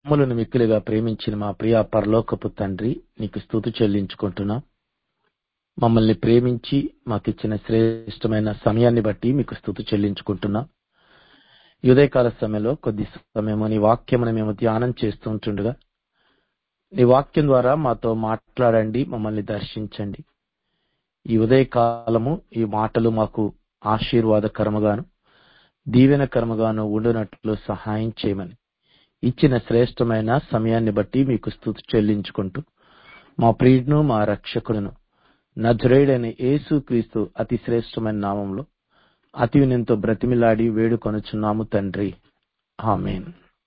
మమ్మలను మిక్కిలిగా ప్రేమించిన మా ప్రియ పరలోకపు తండ్రి, నీకు స్తుతి చెల్లించుకుంటున్నాం. మమ్మల్ని ప్రేమించి మాకిచ్చిన శ్రేష్టమైన సమయాన్ని బట్టి మీకు స్తుతి చెల్లించుకుంటున్నాం. ఈ ఉదయకాల సమయంలో కొద్ది సమయము నీ వాక్యమును మేము ధ్యానం చేస్తూ ఉంటుండగా, నీ వాక్యం ద్వారా మాతో మాట్లాడండి, మమ్మల్ని దర్శించండి. ఈ ఉదయకాలము ఈ మాటలు మాకు ఆశీర్వాదకరముగాను దీవెనకరముగాను ఉండునట్లు సహాయం చేయమని ఇచ్చిన శ్రేష్టమైన సమయాన్ని బట్టి మీకు స్తుతి చెల్లించుకుంటూ, మా ప్రియుడును మా రక్షకుడును నజరేయుడైన యేసుక్రీస్తు అతి శ్రేష్టమైన నామంలో అతి వినయంతో బ్రతిమిలాడి వేడుకొనుచున్నాము తండ్రి, ఆమేన్.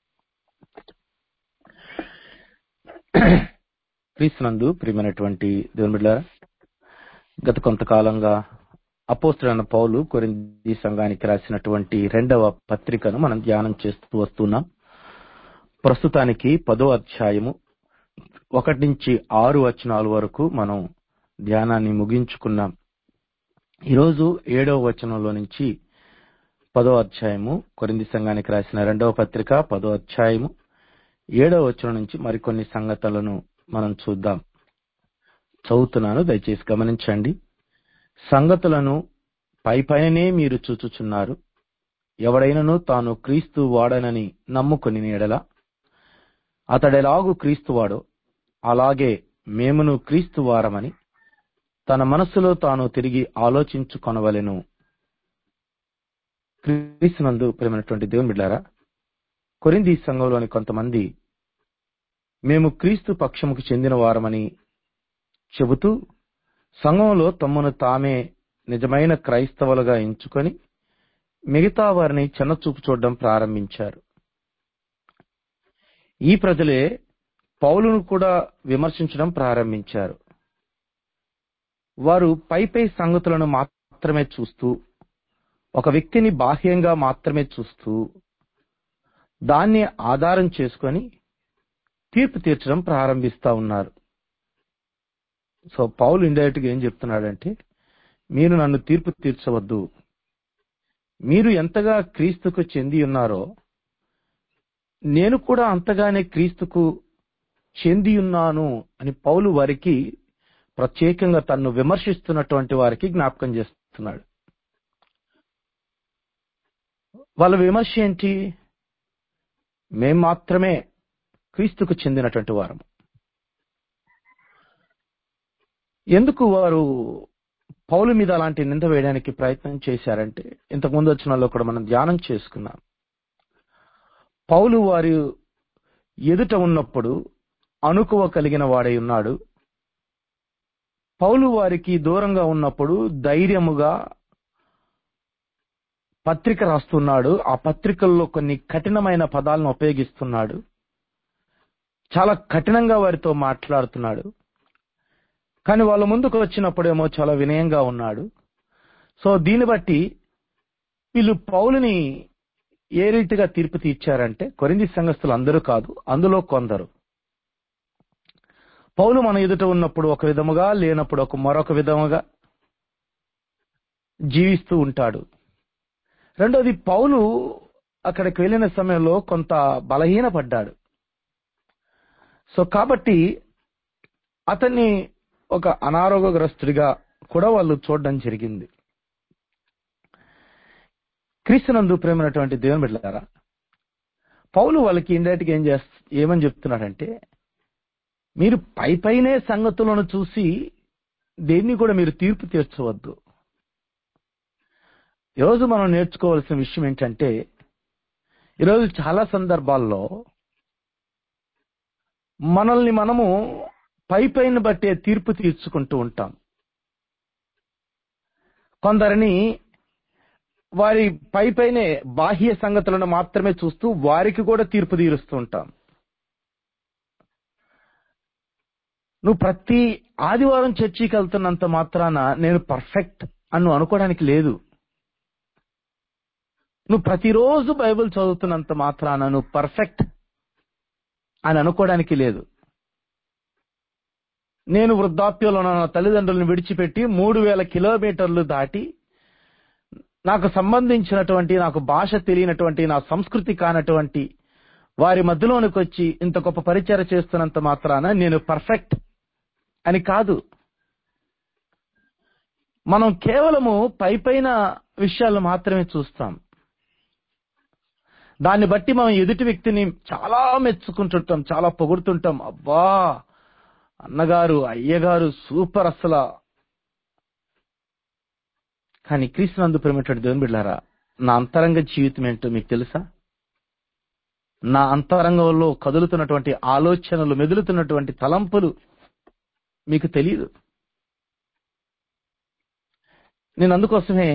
క్రీస్తునందు ప్రియమైనటువంటి దేవుని బిడ్డలారా, గత కొంతకాలంగా అపోస్తలుడైన పౌలు కొరింథీ సంఘానికి రాసినటువంటి 2వ పత్రికను మనం ధ్యానం చేస్తూ వస్తున్నాం. ప్రస్తుతానికి 10వ అధ్యాయము 1 నుంచి 6 వచనాల వరకు మనం ధ్యానాన్ని ముగించుకున్నాం. ఈరోజు 7వ వచనంలో నుంచి 10వ అధ్యాయము కొరింథీ సంఘానికి రాసిన 2వ పత్రిక 10వ అధ్యాయము 7వ వచనం నుంచి మరికొన్ని సంగతులను మనం చూద్దాం. చదువుతున్నాను, దయచేసి గమనించండి. సంగతులను పైపైనే మీరు చూచుచున్నారు. ఎవడైనను తాను క్రీస్తు వాడనని నమ్ముకుని ఎడల అతడెలాగు క్రీస్తువాడో అలాగే మేమును క్రీస్తు వారమని తన మనస్సులో తాను తిరిగి ఆలోచించుకొనవలెను. క్రీస్తునందు ప్రియమైనటువంటి దేవుని బిడ్డలారా, కొరింథీ సంఘంలోని కొంతమంది మేము క్రీస్తు పక్షముకు చెందిన వారమని చెబుతూ సంఘంలో తమను తామే నిజమైన క్రైస్తవులుగా ఎంచుకొని మిగతా వారిని చిన్నచూపు చూడడం ప్రారంభించారు. ఈ ప్రజలే పౌలును కూడా విమర్శించడం ప్రారంభించారు. వారు పై సంగతులను మాత్రమే చూస్తూ, ఒక వ్యక్తిని బాహ్యంగా మాత్రమే చూస్తూ దాన్ని ఆధారం చేసుకొని తీర్పు తీర్చడం ప్రారంభిస్తా ఉన్నారు. సో పౌలు ఇండైరెక్ట్ గా ఏం చెప్తున్నాడంటే, మీరు నన్ను తీర్పు తీర్చవద్దు, మీరు ఎంతగా క్రీస్తుకు చెంది ఉన్నారో నేను కూడా అంతగానే క్రీస్తుకు చెంది ఉన్నాను అని పౌలు వారికి ప్రత్యేకంగా తన్ను విమర్శిస్తున్నటువంటి వారికి జ్ఞాపకం చేస్తున్నాడు. వాళ్ళ విమర్శ ఏంటి? మేం మాత్రమే క్రీస్తుకు చెందినటువంటి వారం. ఎందుకు వారు పౌలు మీద అలాంటి నింద వేయడానికి ప్రయత్నం చేశారంటే, ఇంతకుముందు వచ్చినలో కూడా మనం ధ్యానం చేసుకున్నాం. పౌలు వారి ఎదుట ఉన్నప్పుడు అణుకువ కలిగిన వాడై ఉన్నాడు. పౌలు వారికి దూరంగా ఉన్నప్పుడు ధైర్యముగా పత్రిక రాస్తున్నాడు. ఆ పత్రికల్లో కొన్ని కఠినమైన పదాలను ఉపయోగిస్తున్నాడు. చాలా కఠినంగా వారితో మాట్లాడుతున్నాడు. కానీ వాళ్ళ ముందుకు వచ్చినప్పుడేమో చాలా వినయంగా ఉన్నాడు. సో దీన్ని బట్టి వీళ్ళు పౌలుని ఏ రీతిగా తీర్పు తీర్చారంటే, కొరింథీ సంఘస్థులు అందరూ కాదు, అందులో కొందరు. పౌలు మన ఎదుట ఉన్నప్పుడు ఒక విధముగా, లేనప్పుడు మరొక విధముగా జీవిస్తూ ఉంటాడు. రెండోది, పౌలు అక్కడికి వెళ్ళిన సమయంలో కొంత బలహీనపడ్డాడు. సో కాబట్టి అతన్ని ఒక అనారోగ్యగ్రస్తుడిగా కూడా వాళ్ళు చూడడం జరిగింది. క్రీస్తునందు ప్రేమైనటువంటి దేవుని బిడ్డలారా, పౌలు వాళ్ళకి ఇండైరెక్ట్ గా ఏమని చెప్తున్నాడంటే, మీరు పైనే సంగతులను చూసి దేన్ని కూడా మీరు తీర్పు తీర్చవద్దు. ఈరోజు మనం నేర్చుకోవాల్సిన విషయం ఏంటంటే, ఈరోజు చాలా సందర్భాల్లో మనల్ని మనము పైన బట్టే తీర్పు తీర్చుకుంటూ ఉంటాం. కొందరిని వారి పైనే బాహ్య సంగతులను మాత్రమే చూస్తూ వారికి కూడా తీర్పు తీరుస్తూ ఉంటాం. నువ్వు ప్రతి ఆదివారం చర్చికి వెళ్తున్నంత మాత్రాన నేను పర్ఫెక్ట్ అని అనుకోవడానికి లేదు. నువ్వు ప్రతిరోజు బైబిల్ చదువుతున్నంత మాత్రాన నువ్వు పర్ఫెక్ట్ అని అనుకోవడానికి లేదు. నేను వృద్ధాప్యంలో నా తల్లిదండ్రులను విడిచిపెట్టి 3000 కిలోమీటర్లు దాటి నాకు సంబంధించినటువంటి, నాకు భాష తెలియనటువంటి, నా సంస్కృతి కానటువంటి వారి మధ్యలోనికి వచ్చి ఇంత గొప్ప పరిచర్య చేస్తున్నంత మాత్రాన నేను పర్ఫెక్ట్ అని కాదు. మనం కేవలము పైపైన విషయాలు మాత్రమే చూస్తాం. దాన్ని బట్టి మనం ఎదుటి వ్యక్తిని చాలా మెచ్చుకుంటుంటాం, చాలా పొగుడుతుంటాం. అబ్బా అన్నగారు, అయ్యగారు సూపర్ అసలు. కానీ క్రీస్తునందు ప్రేమటువంటి దేవుని బిడ్డలారా, నా అంతరంగ జీవితం ఏంటో మీకు తెలుసా? నా అంతరంగంలో కదులుతున్నటువంటి ఆలోచనలు, మెదులుతున్నటువంటి తలంపులు మీకు తెలియదు. నేను అందుకోసమే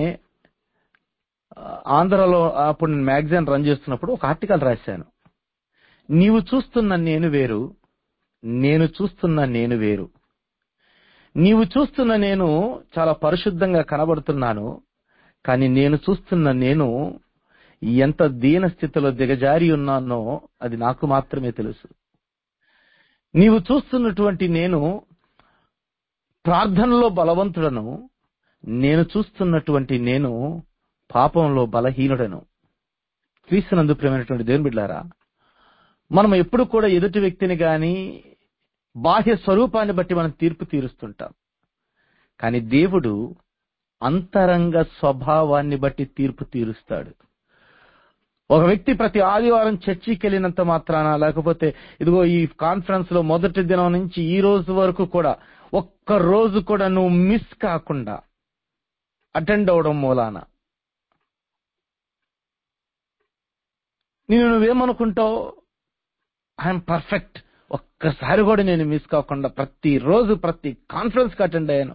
ఆంధ్రలో అప్పుడు నేను మ్యాగజైన్ రన్ చేస్తున్నప్పుడు ఒక ఆర్టికల్ రాశాను. నీవు చూస్తున్న నేను వేరు, నేను చూస్తున్న నేను వేరు. నీవు చూస్తున్న నేను చాలా పరిశుద్ధంగా కనబడుతున్నాను, కానీ నేను చూస్తున్న నేను ఎంత దీన స్థితిలో దిగజారి ఉన్నానో అది నాకు మాత్రమే తెలుసు. నీవు చూస్తున్నటువంటి నేను ప్రార్థనలో బలవంతుడను, నేను చూస్తున్నటువంటి నేను పాపంలో బలహీనుడను. క్రీస్తునందు ప్రియమైనటువంటి దేవుని బిడ్డలారా, మనం ఎప్పుడు కూడా ఎదుటి వ్యక్తిని గాని బాహ్య స్వరూపాన్ని బట్టి మనం తీర్పు తీరుస్తుంటాం. కానీ దేవుడు అంతరంగ స్వభావాన్ని బట్టి తీర్పు తీరుస్తాడు. ఒక వ్యక్తి ప్రతి ఆదివారం చర్చికి వెళ్ళినంత మాత్రాన, లేకపోతే ఇదిగో ఈ కాన్ఫరెన్స్ లో మొదటి దినం నుంచి ఈ రోజు వరకు కూడా ఒక్క రోజు కూడా నువ్వు మిస్ కాకుండా అటెండ్ అవడం మూలాన నువ్వేమనుకుంటావు? ఐఎమ్ పర్ఫెక్ట్, ఒక్కసారి కూడా నేను మిస్ కాకుండా ప్రతి రోజు ప్రతి కాన్ఫరెన్స్ కి అటెండ్ అయ్యాను.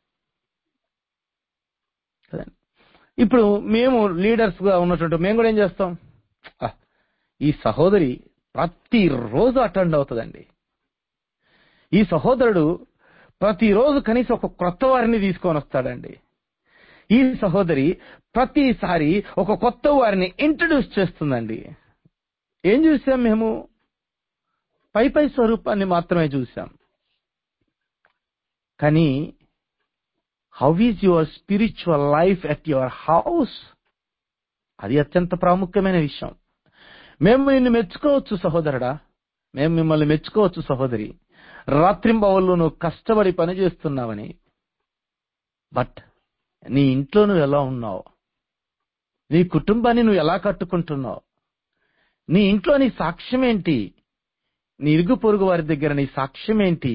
ఇప్పుడు మేము లీడర్స్ గా ఉన్నటువంటి మేము కూడా ఏం చేస్తాం? ఈ సహోదరి ప్రతిరోజు అటెండ్ అవుతుందండి, ఈ సహోదరుడు ప్రతిరోజు కనీసం ఒక కొత్త వారిని తీసుకొని వస్తాడండి, ఈ సహోదరి ప్రతిసారి ఒక కొత్త వారిని ఇంట్రడ్యూస్ చేస్తుందండి. ఏం చూసాం? మేము పై స్వరూపాన్ని మాత్రమే చూసాం. కానీ how is your spiritual life at your house? అది అత్యంత ప్రాముఖ్యమైన విషయం. మేము నిన్ను మెచ్చుకోవచ్చు సహోదరుడా, మేము మిమ్మల్ని మెచ్చుకోవచ్చు సహోదరి, రాత్రింబవళ్ళు నువ్వు కష్టపడి పని చేస్తున్నావని. బట్ నీ ఇంట్లో నువ్వు ఎలా ఉన్నావు? నీ కుటుంబాన్ని నువ్వు ఎలా కట్టుకుంటున్నావు? నీ ఇంట్లో నీ సాక్ష్యం ఏంటి? నీ ఇరుగు పొరుగు వారి దగ్గర నీ సాక్ష్యం ఏంటి?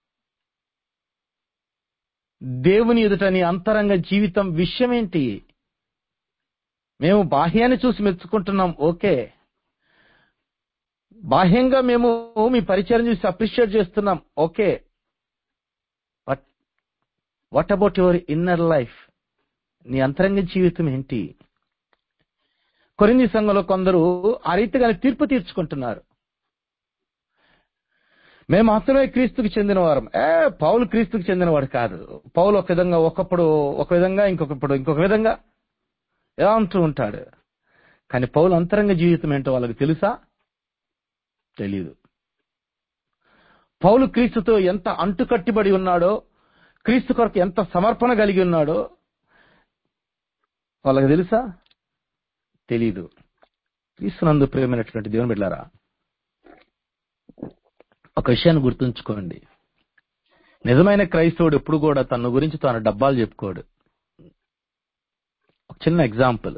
దేవుని ఎదుట నీ అంతరంగ జీవితం విషయం ఏంటి? మేము బాహ్యాన్ని చూసి మెచ్చుకుంటున్నాం, ఓకే. బాహ్యంగా మేము మీ పరిచయం చూసి అప్రిషియేట్ చేస్తున్నాం, okay. But what about your inner life? నీ అంతరంగ జీవితం ఏంటి? కొరింథీ సంఘంలో కొందరు ఆ రీతిగా తీర్పు తీర్చుకుంటున్నారు. మేము మాత్రమే క్రీస్తుకు చెందినవారం. పౌలు క్రీస్తుకు చెందినవాడు కాదు. పౌలు ఒక విధంగా, ఒకప్పుడు ఒక విధంగా, ఇంకొక విధంగా ఎలా అంటూ ఉంటాడు. కానీ పౌలు అంతరంగ జీవితం ఏంటో వాళ్ళకి తెలుసా? తెలీదు. పౌలు క్రీస్తుతో ఎంత అంటుకట్టిబడి ఉన్నాడో, క్రీస్తు కొరకు ఎంత సమర్పణ కలిగి ఉన్నాడో వాళ్ళకి తెలుసా? తెలీదు. క్రీస్తునందు ప్రియమైనటువంటి దేవుని బిడ్డలారా, ఒక విషయాన్ని గుర్తుంచుకోండి. నిజమైన క్రైస్తవుడు ఎప్పుడు కూడా తన గురించి తాను డబ్బాలు చెప్పుకోడు. ఒక చిన్న ఎగ్జాంపుల్.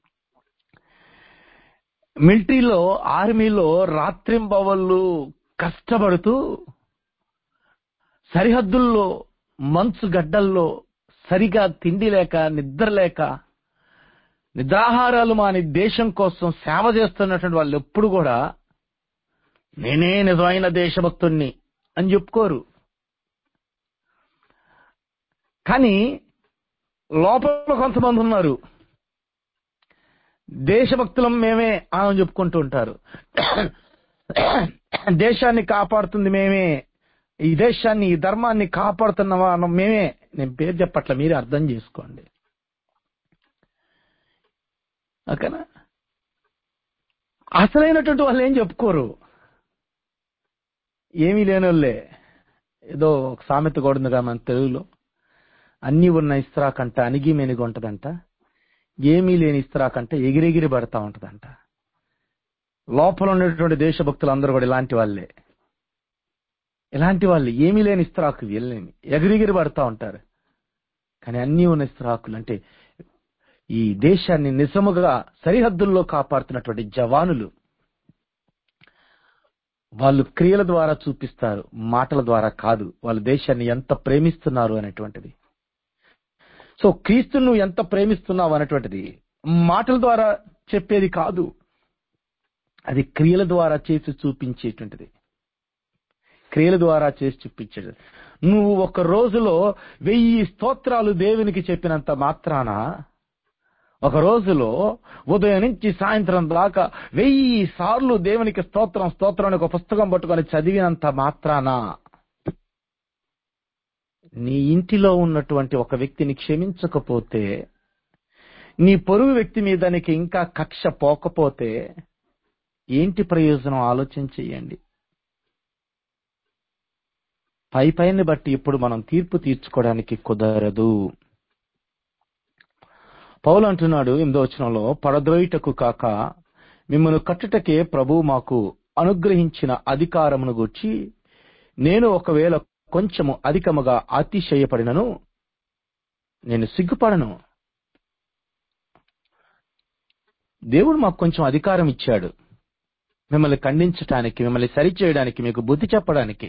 మిలిటరీలో, ఆర్మీలో రాత్రింబవళ్ళు కష్టపడుతూ సరిహద్దుల్లో మంచు గడ్డల్లో సరిగా తిండి లేక, నిద్ర లేక, నిద్రాహారాలు మాని దేశం కోసం సేవ చేస్తున్నటువంటి వాళ్ళు ఎప్పుడు కూడా నేనే నిజమైన దేశభక్తుణ్ణి అని చెప్పుకోరు. కానీ లోపల కొంతమంది ఉన్నారు, దేశభక్తులం మేమే అని చెప్పుకుంటూ ఉంటారు. దేశాన్ని కాపాడుతుంది మేమే, ఈ దేశాన్ని, ఈ ధర్మాన్ని కాపాడుతున్నవా మేమే. నేను పేరు చెప్పట్ల, మీరే అర్థం చేసుకోండి. ఓకేనా? అసలైనటువంటి వాళ్ళు ఏం చెప్పుకోరు, ఏమీ లేని వాళ్ళే. ఏదో ఒక సామెత కూడా ఉందిగా మన తెలుగులో, అన్నీ ఉన్న ఇస్త్రాకంట అణిగి మెనిగి ఉంటదంట, ఏమీ లేని ఇస్త్రాకంట ఎగిరెగిరి పడతా ఉంటదంట. లోపల ఉన్నటువంటి దేశభక్తులు అందరూ కూడా ఇలాంటి వాళ్ళే. ఇలాంటి వాళ్ళు ఏమీ లేని ఇస్త్రాకు వెళ్ళలేని ఎగిరిగిరి పడతా ఉంటారు. కానీ అన్నీ ఉన్న ఇస్త్రాకులు అంటే ఈ దేశాన్ని నిజముగా సరిహద్దుల్లో కాపాడుతున్నటువంటి జవానులు. వాళ్ళు క్రియల ద్వారా చూపిస్తారు, మాటల ద్వారా కాదు, వాళ్ళు దేశాన్ని ఎంత ప్రేమిస్తున్నారు అనేటువంటిది. సో క్రీస్తును నువ్వు ఎంత ప్రేమిస్తున్నావు అనేటువంటిది మాటల ద్వారా చెప్పేది కాదు, అది క్రియల ద్వారా చేసి చూపించేటువంటిది. క్రియల ద్వారా చేసి చూపించేది. నువ్వు ఒక రోజులో 1000 స్తోత్రాలు దేవునికి చెప్పినంత మాత్రాన, ఒక రోజులో ఉదయం నుంచి సాయంత్రం దాకా 1000 సార్లు దేవునికి స్తోత్రం స్తోత్రం అని ఒక పుస్తకం పట్టుకొని చదివినంత మాత్రాన నీ ఇంటిలో ఉన్నటువంటి ఒక వ్యక్తిని క్షమించకపోతే, నీ పొరుగు వ్యక్తి మీద నీకు ఇంకా కక్ష పోకపోతే ఏంటి ప్రయోజనం? ఆలోచన చెయ్యండి. పైని బట్టి ఇప్పుడు మనం తీర్పు తీర్చుకోవడానికి కుదరదు. పౌలు అంటున్నాడు 8వ వచనంలో, పడద్రోయుటకు కాక మిమ్మల్ని కట్టుటకే ప్రభువు మాకు అనుగ్రహించిన అధికారమును గూర్చి నేను ఒకవేళ కొంచెము అధికముగా అతిశయపడినను నేను సిగ్గుపడను. దేవుడు మాకు కొంచెం అధికారం ఇచ్చాడు, మిమ్మల్ని ఖండించటానికి, మిమ్మల్ని సరిచేయడానికి, మీకు బుద్ధి చెప్పడానికి.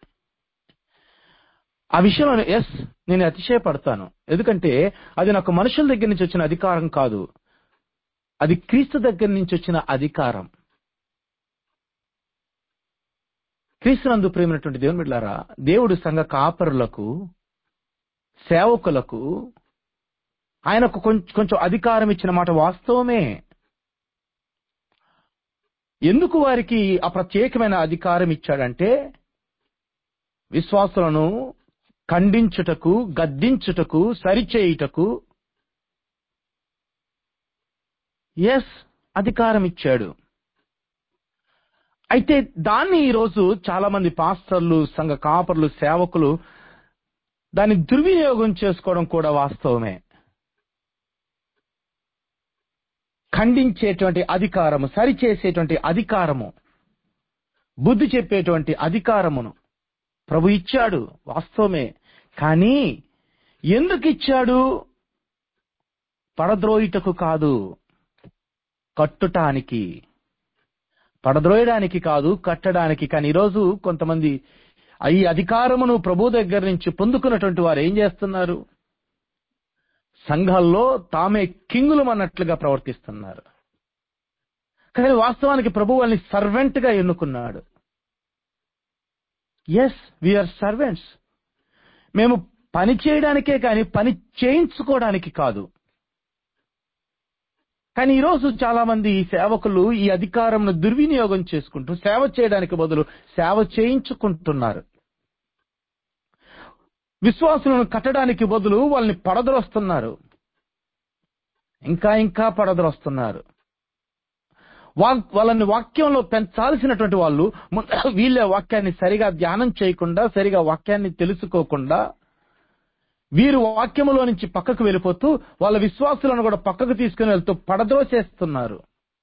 ఆ విషయంలో నేను అతిశయపడతాను. ఎందుకంటే అది నాకు మనుషుల దగ్గర నుంచి వచ్చిన అధికారం కాదు, అది క్రీస్తు దగ్గర నుంచి వచ్చిన అధికారం. క్రీస్తునందు ప్రేమైనటువంటి దేవుని బిడ్డలారా, దేవుడు సంఘ కాపరులకు, సేవకులకు ఆయనకు కొంచెం అధికారం ఇచ్చిన మాట వాస్తవమే. ఎందుకు వారికి ఆ ప్రత్యేకమైన అధికారం ఇచ్చాడంటే, విశ్వాసులను ఖండించుటకు, గద్దించుటకు, సరిచేయుటకు అధికారం ఇచ్చాడు. అయితే దాన్ని ఈరోజు చాలా మంది పాస్టర్లు, సంఘ కాపర్లు, సేవకులు దాన్ని దుర్వినియోగం చేసుకోవడం కూడా వాస్తవమే. ఖండించేటువంటి అధికారము, సరిచేసేటువంటి అధికారము, బుద్ధి చెప్పేటువంటి అధికారమును ప్రభు ఇచ్చాడు, వాస్తవమే. కానీ ఎందుకు ఇచ్చాడు? పడద్రోయుటకు కాదు, కట్టుటానికి. పడద్రోయడానికి కాదు, కట్టడానికి. కానీ ఈరోజు కొంతమంది ఈ అధికారమును ప్రభు దగ్గర నుంచి పొందుకున్నటువంటి వారు ఏం చేస్తున్నారు? సంఘాల్లో తామే కింగులు అన్నట్లుగా ప్రవర్తిస్తున్నారు. కానీ వాస్తవానికి ప్రభు వాళ్ళని సర్వెంట్ గా ఎన్నుకున్నాడు. We are servants. మేము పని చేయడానికే కానీ పని చేయించుకోవడానికి కాదు. కానీ ఈరోజు చాలా మంది సేవకులు ఈ అధికారంను దుర్వినియోగం చేసుకుంటూ సేవ చేయడానికి బదులు సేవ చేయించుకుంటున్నారు. విశ్వాసులను కట్టడానికి బదులు వాళ్ళని పడద్రోస్తున్నారు, ఇంకా పడద్రోస్తున్నారు. వాళ్ళని వాక్యంలో పెంచాల్సినటువంటి వాళ్ళు వీళ్ళే వాక్యాన్ని సరిగా ధ్యానం చేయకుండా, సరిగా వాక్యాన్ని తెలుసుకోకుండా వీరు వాక్యములో నుంచి పక్కకు వెళ్ళిపోతూ వాళ్ళ విశ్వాసులను కూడా పక్కకు తీసుకుని వెళ్తూ పడద్రోసేస్తున్నారు.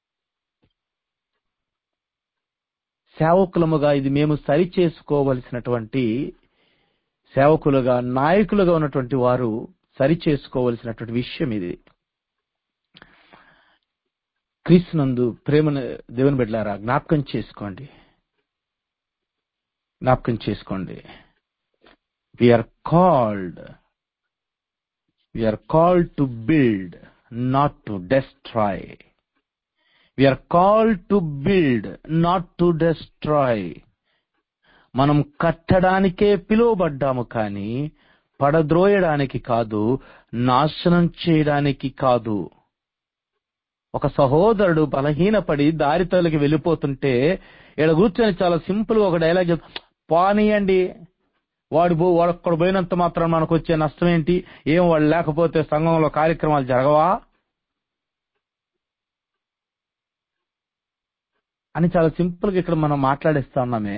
సేవకులముగా ఇది మేము సరి చేసుకోవలసినటువంటి, సేవకులుగా, నాయకులుగా ఉన్నటువంటి వారు సరి చేసుకోవలసినటువంటి విషయం ఇది. క్రీస్తునందు ప్రేమ దేవుని బిడ్డలారా, జ్ఞాపకం చేసుకోండి. We are called to build, not to destroy. We are called to build, not to destroy. మనం కట్టడానికే పిలువబడ్డాము, కానీ పడద్రోయడానికి కాదు, నాశనం చేయడానికి కాదు. ఒక సహోదరుడు బలహీనపడి దారి తొలగి వెళ్ళిపోతుంటే ఇక్కడ కూర్చొని చాలా సింపుల్ గా ఒక డైలాగ్ పోనీయండి, వాడు ఒక్కడ పోయినంత మాత్రం మనకు వచ్చే నష్టం ఏంటి, ఏం వాడు లేకపోతే సంఘంలో కార్యక్రమాలు జరగవా అని చాలా సింపుల్ గా ఇక్కడ మనం మాట్లాడేస్తా ఉన్నామే.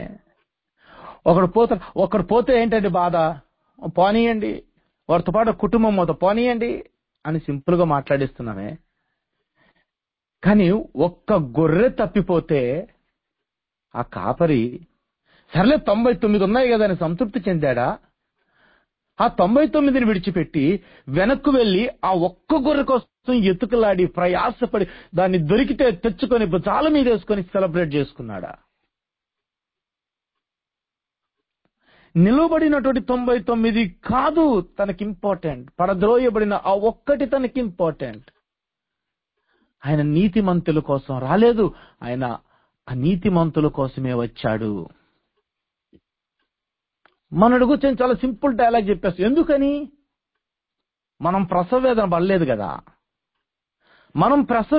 ఒకడు పోతే ఏంటంటే బాధ, పోనీయండి, వారితో పాటు కుటుంబం మొత్తం పోనీయండి అని సింపుల్ గా మాట్లాడిస్తున్నామే. కానీ ఒక్క గొర్రె తప్పిపోతే ఆ కాపరి సర్లే 99 ఉన్నాయి కదా అని సంతృప్తి చెందాడా? ఆ 99ని విడిచిపెట్టి వెనక్కు వెళ్లి ఆ ఒక్క గొర్రె కోసం ఎతుకులాడి ప్రయాసపడి దాన్ని దొరికితే తెచ్చుకొని భుజాల మీద వేసుకొని సెలబ్రేట్ చేసుకున్నాడా? నిలబడినటువంటి 99 కాదు తనకి ఇంపార్టెంట్, పడద్రోయబడిన ఆ ఒక్కటి తనకి ఇంపార్టెంట్. ఆయన నీతిమంతుల కోసం రాలేదు, ఆయన అనీతిమంతుల కోసమే వచ్చాడు. మనడు కూర్చొని చాలా సింపుల్ డైలాగ్ చెప్పేస్తాం. ఎందుకని? మనం ప్రసవ వేదన పడలేదు కదా, మనం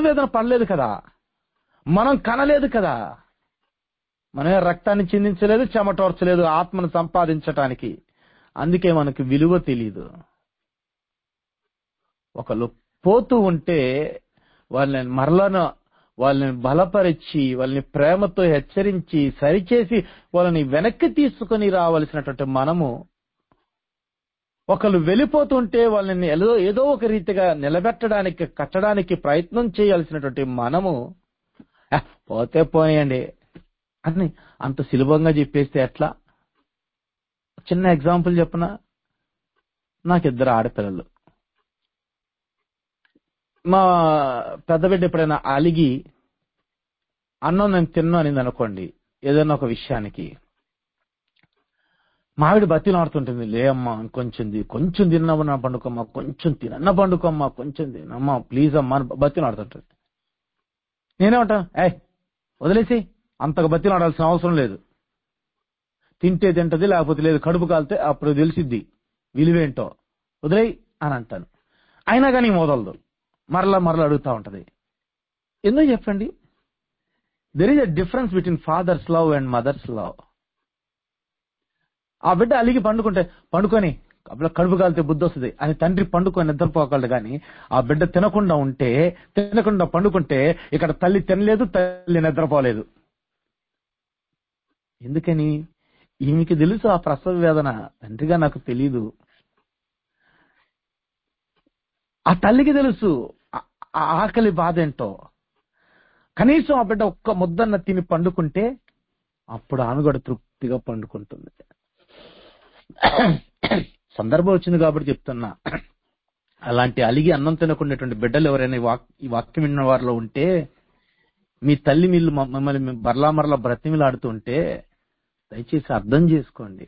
కనలేదు కదా, మనమే రక్తాన్ని చిందించలేదు, చెమటోర్చలేదు ఆత్మను సంపాదించటానికి. అందుకే మనకు విలువ తెలీదు. ఒకళ్ళు పోతూ ఉంటే వాళ్ళని బలపరిచి, వాళ్ళని ప్రేమతో హెచ్చరించి, సరిచేసి వాళ్ళని వెనక్కి తీసుకుని రావాల్సినటువంటి మనము, ఒకళ్ళు వెళ్ళిపోతుంటే వాళ్ళని ఏదో ఒక రీతిగా నిలబెట్టడానికి, కట్టడానికి ప్రయత్నం చేయాల్సినటువంటి మనము పోతే పోనీయండి అని అంత సులభంగా చెప్పేస్తే ఎట్లా? చిన్న ఎగ్జాంపుల్ చెప్పనా? నాకు 2 ఆడపిల్లలు. మా పెద్ద బిడ్డ ఎప్పుడైనా అలిగి అన్నం నేను తిన్నా అనింది అనుకోండి, ఏదైనా ఒక విషయానికి, మావిడ బతిలాడుతుంటుంది, లే అమ్మా కొంచెం తిన్నామన్నా పండుకోమ్మా, కొంచెం తినన్నా పండుకోమ్మా, కొంచెం తినమ్మా ప్లీజ్ అమ్మా అని బతిలాడుతుంటుంది. నేనేమంటా, వదిలేసి అంతగా బతిలాడాల్సిన అవసరం లేదు, తింటే తింటది లేకపోతే లేదు, కడుపు కాలితే అప్పుడు తెలిసిద్ది విలువేంటో, వదిలేయి అని అంటాను. అయినా కానీ మొదలదు, మరలా అడుగుతా ఉంటది. ఎందుకు చెప్పండి? There is a difference between father's love and mother's love. ఆ బిడ్డ అలిగి పండుకొని కడుపు కాలితే బుద్ధి వస్తుంది అని తండ్రి పండుకొని నిద్రపోగలడు. కానీ ఆ బిడ్డ తినకుండా పండుకుంటే ఇక్కడ తల్లి తినలేదు, తల్లి నిద్రపోలేదు. ఎందుకని? ఈమెకి తెలుసు ఆ ప్రసవ వేదన, తండ్రిగా నాకు తెలీదు. ఆ తల్లికి తెలుసు ఆ ఆకలి బాధ ఏంటో. కనీసం ఆ బిడ్డ ఒక్క ముద్దన్న తిని పండుకుంటే అప్పుడు ఆమె కూడా తృప్తిగా పండుకుంటుంది. సందర్భం వచ్చింది కాబట్టి చెప్తున్నా. అలాంటి అలిగి అన్నం తినకుండేటువంటి బిడ్డలు ఎవరైనా ఈ వాక్యం విన్న వారిలో ఉంటే, మీ తల్లి మిమ్మల్ని మరలా బ్రతిమిలాడుతుంటే దయచేసి అర్థం చేసుకోండి.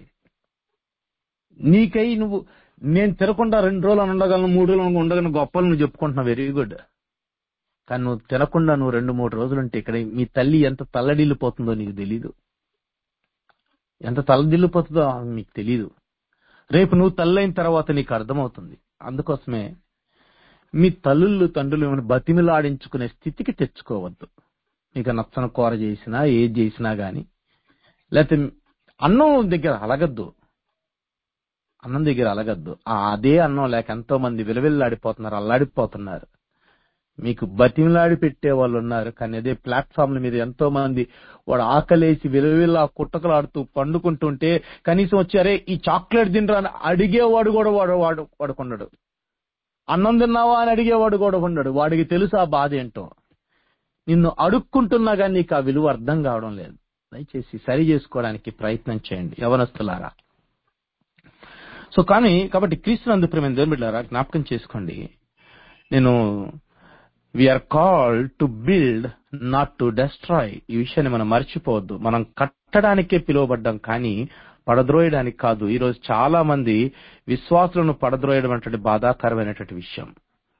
నీకై నేను తినకుండా 2 రోజులు ఉండగలను, 3 రోజులు ఉండగలను గొప్పలు నువ్వు చెప్పుకుంటున్నావు, వెరీ గుడ్. కానీ నువ్వు తినకుండా 2-3 రోజులుంటే ఇక్కడ మీ తల్లి ఎంత తల్లడిల్లిపోతుందో నీకు తెలీదు, ఎంత తల్లడిల్లిపోతుందో మీకు తెలీదు. రేపు నువ్వు తల్లైన తర్వాత నీకు అర్థమవుతుంది. అందుకోసమే మీ తండ్రులు ఏమైనా బతిమిలాడించుకునే స్థితికి తెచ్చుకోవద్దు. నీకు నచ్చని కూర చేసినా ఏది చేసినా గాని, లేకపోతే అన్నం దగ్గర అలగద్దు. అదే అన్నం లేక ఎంతో మంది విలవిల్లాడిపోతున్నారు, అల్లాడిపోతున్నారు. మీకు బతిమిలాడి పెట్టే వాళ్ళు ఉన్నారు, కానీ అదే ప్లాట్ఫామ్ల మీద ఎంతో మంది వాడు ఆకలేసి విలవిల్లా కుట్టకలాడుతూ పండుకుంటుంటే కనీసం వచ్చి అరే ఈ చాక్లెట్ తినరా అని అడిగేవాడు కూడా వాడుకున్నాడు. అన్నం తిన్నావా అని అడిగేవాడు కూడా ఉన్నాడు. వాడికి తెలుసు ఆ బాధ ఏంటో. నిన్ను అడుక్కుంటున్నా కానీ నీకు ఆ విలువ అర్థం కావడం లేదు. దయచేసి సరి చేసుకోవడానికి ప్రయత్నం చేయండి యవనస్తులారా. కాబట్టి క్రీస్తునందు ప్రియమైన దేవుని బిడ్డలారా, జ్ఞాపకం చేసుకోండి, we are called to build, not to destroy. ఈ విషయాన్ని మనం మర్చిపోవద్దు. మనం కట్టడానికే పిలువబడ్డాం, కానీ పడద్రోయడానికి కాదు. ఈరోజు చాలా మంది విశ్వాసులను పడద్రోయడం అంటే బాధాకరమైనటువంటి విషయం.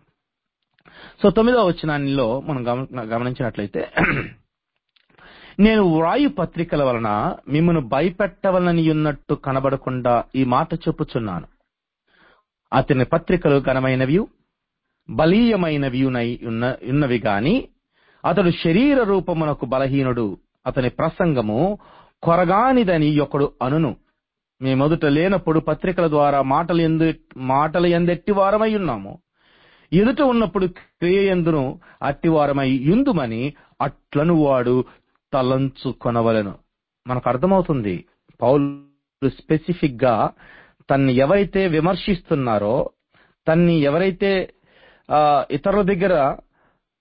9వ వచనంలో మనం గమనించినట్లయితే, నేను వ్రాయు పత్రికల వలన మిమ్మను భయపెట్టవలనని ఉన్నట్టు కనబడకుండా ఈ మాట చెప్పుచున్నాను. అతని పత్రికలు ఘనమైనవి బలీయమైనవి ఉన్నవి గాని అతడు శరీర రూపమునకు బలహీనుడు. అతని ప్రసంగము కొరగానిదని ఒకడు అనును. మేమొదట లేనప్పుడు పత్రికల ద్వారా మాటలు ఎందెట్టి వారమై ఉన్నాము, ఎదుట ఉన్నప్పుడు క్రియ ఎందును అట్టివారమై యుందుమని అట్లను వాడు తలంచుకొనవలెను. మనకు అర్థమవుతుంది, పౌలు స్పెసిఫిక్ గా తన్ని ఎవరైతే విమర్శిస్తున్నారో, తన్ని ఎవరైతే ఇతరుల దగ్గర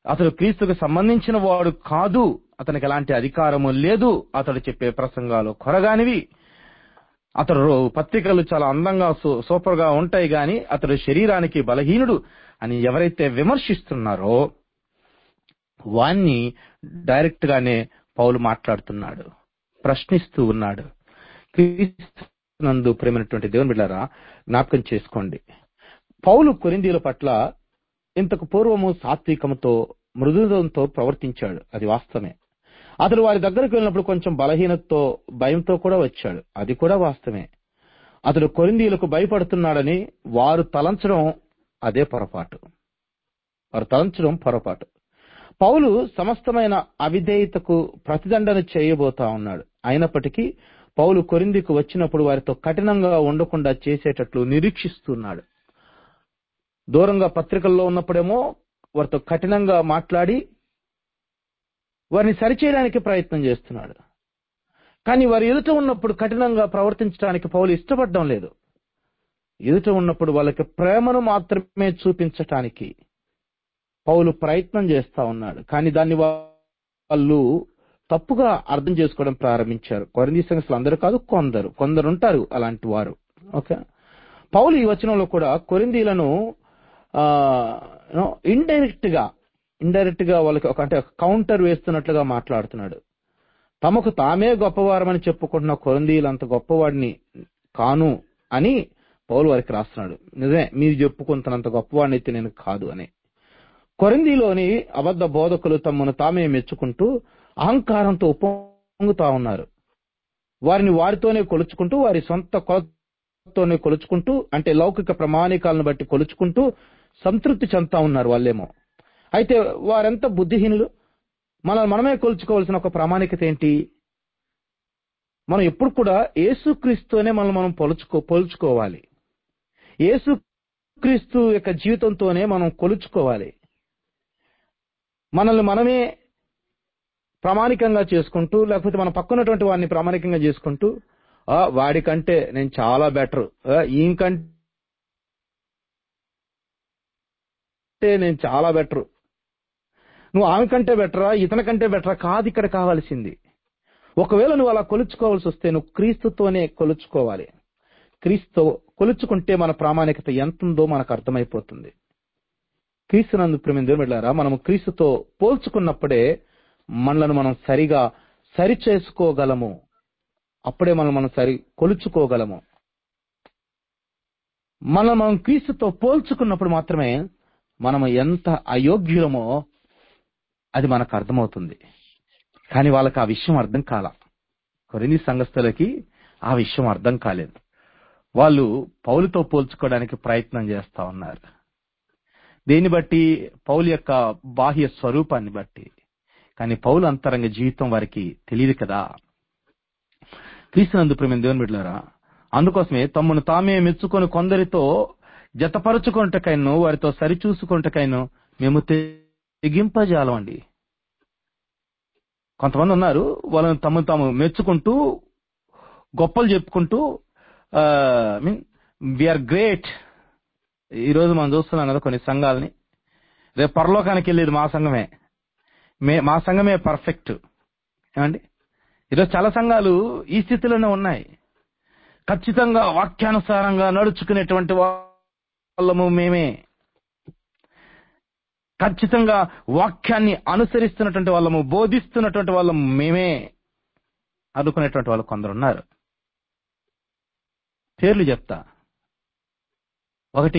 అతడు క్రీస్తుకు సంబంధించిన వాడు కాదు, అతనికి ఎలాంటి అధికారము లేదు, అతడు చెప్పే ప్రసంగాలు కొరగానివి, అతడు పత్రికలు చాలా అందంగా సూపర్ గా ఉంటాయి గాని అతడు శరీరానికి బలహీనుడు అని ఎవరైతే విమర్శిస్తున్నారో వాణ్ణి డైరెక్ట్ గానే పౌలు మాట్లాడుతున్నాడు, ప్రశ్నిస్తూ ఉన్నాడు. క్రీస్తునందు ప్రేమైనటువంటి దేవుని బిడ్డలారా, జ్ఞాపకం చేసుకోండి, పౌలు కొరింథీయుల పట్ల ఇంతకు పూర్వము సాత్వికముతో మృదుత్వంతో ప్రవర్తించాడు, అది వాస్తవమే. అతడు వారి దగ్గరకు వెళ్ళినప్పుడు కొంచెం బలహీనతతో భయంతో కూడా వచ్చాడు, అది కూడా వాస్తవమే. అతడు కొరింథీయులకు భయపడుతున్నాడని వారు తలంచడం అదే పొరపాటు, వారు తలంచడం పొరపాటు. పౌలు సమస్తమైన అవిధేయతకు ప్రతిదండన చేయబోతా ఉన్నాడు. అయినప్పటికీ పౌలు కొరింథీకు వచ్చినప్పుడు వారితో కఠినంగా ఉండకుండా చేసేటట్లు నిరీక్షిస్తున్నాడు. దూరంగా పత్రికల్లో ఉన్నప్పుడేమో వారితో కఠినంగా మాట్లాడి వారిని సరిచేయడానికి ప్రయత్నం చేస్తున్నాడు. కానీ వారు ఎదుట ఉన్నప్పుడు కఠినంగా ప్రవర్తించడానికి పౌలు ఇష్టపడడం లేదు. ఎదుట ఉన్నప్పుడు వాళ్ళకి ప్రేమను మాత్రమే చూపించటానికి పౌలు ప్రయత్నం చేస్తా ఉన్నాడు. కానీ దాన్ని వాళ్ళు తప్పుగా అర్థం చేసుకోవడం ప్రారంభించారు. కొరింథీ సంఘస్థులు అందరూ కాదు, కొందరు ఉంటారు అలాంటి వారు. ఓకే, పౌలు ఈ వచనంలో కూడా కొరింథీలను ఇండైరెక్ట్ గా వాళ్ళకి అంటే కౌంటర్ వేస్తున్నట్లుగా మాట్లాడుతున్నాడు. తమకు తామే గొప్పవారమని చెప్పుకుంటున్న కొరింథీయులు అంత గొప్పవాడిని కాను అని పౌలు వారికి రాస్తున్నాడు. నిజమే, మీరు చెప్పుకుంటున్నంత గొప్పవాడిని అయితే నేను కాదు అని. కొరింథీలోని అబద్ధ బోధకులు తమను తామే మెచ్చుకుంటూ అహంకారంతో ఉప్పొంగుతా ఉన్నారు. వారిని వారితోనే కొలుచుకుంటూ, వారి సొంత కొలతతోనే కొలుచుకుంటూ, అంటే లౌకిక ప్రమాణికాలను బట్టి కొలుచుకుంటూ సంతృప్తి చెందుతా ఉన్నారు వాళ్ళేమో. అయితే వారెంత బుద్ధిహీనులు! మనమే కొలుచుకోవాల్సిన ఒక ప్రామాణికత ఏంటి? మనం ఎప్పుడు కూడా యేసుక్రీస్తునే మనం పోల్చుకోవాలి. యేసుక్రీస్తు యొక్క జీవితంతోనే మనం కొలుచుకోవాలి. మనల్ని మనమే ప్రామాణికంగా చేసుకుంటూ, లేకపోతే మన పక్కనటువంటి వాడిని ప్రామాణికంగా చేసుకుంటూ, వాడికంటే నేను చాలా బెటర్, ఈయనకంటే నేను చాలా బెటర్, నువ్వు ఆమె కంటే బెటరా, ఇతని కంటే బెటరా కాదు ఇక్కడ కావాల్సింది. ఒకవేళ నువ్వు అలా కొలుచుకోవాల్సి వస్తే నువ్వు క్రీస్తుతోనే కొలుచుకోవాలి. క్రీస్తు కొలుచుకుంటే మన ప్రామాణికత ఎంతుందో మనకు అర్థమైపోతుంది. క్రీస్తునందు ప్రియమైన దేవుని బిడ్డలారా, మనము క్రీస్తుతో పోల్చుకున్నప్పుడే మనలను మనం సరిగా సరి చేసుకోగలము. అప్పుడే మనం కొలుచుకోగలము. మనం క్రీస్తుతో పోల్చుకున్నప్పుడు మాత్రమే మనము ఎంత అయోగ్యులమో అది మనకు అర్థమవుతుంది. కానీ వాళ్ళకి ఆ విషయం అర్థం కాల. కొరింథీ సంఘస్థులకి ఆ విషయం అర్థం కాలేదు. వాళ్ళు పౌలుతో పోల్చుకోవడానికి ప్రయత్నం చేస్తా ఉన్నారు. దేన్ని బట్టి? పౌలు యొక్క బాహ్య స్వరూపాన్ని బట్టి. కానీ పౌలు అంతరంగ జీవితం వారికి తెలియదు కదా. క్రీస్తునందు ప్రియమైన దేవుని బిడ్డలారా, అందుకోసమే తమను తామే మెచ్చుకొని కొందరితో జతపరుచుకొనుటకైను వారితో సరిచూసుకొనుటకైను మేము తెగింపజాలమండి. కొంతమంది ఉన్నారు, వాళ్ళని తమను తాము మెచ్చుకుంటూ గొప్పలు చెప్పుకుంటూ వీఆర్ గ్రేట్. ఈరోజు మనం చూస్తున్నాం కదా కొన్ని సంఘాలని, రేపు పరలోకానికి వెళ్ళేది మా సంఘమే పర్ఫెక్ట్. ఏమండి, ఈరోజు చాలా సంఘాలు ఈ స్థితిలోనే ఉన్నాయి. ఖచ్చితంగా వాక్యానుసారంగా నడుచుకునేటువంటి వాళ్ళము మేమే, ఖచ్చితంగా వాక్యాన్ని అనుసరిస్తున్నటువంటి వాళ్ళము, బోధిస్తున్నటువంటి వాళ్ళము మేమే అనుకునేటువంటి వాళ్ళు కొందరు ఉన్నారు. పేర్లు చెప్తా. ఒకటి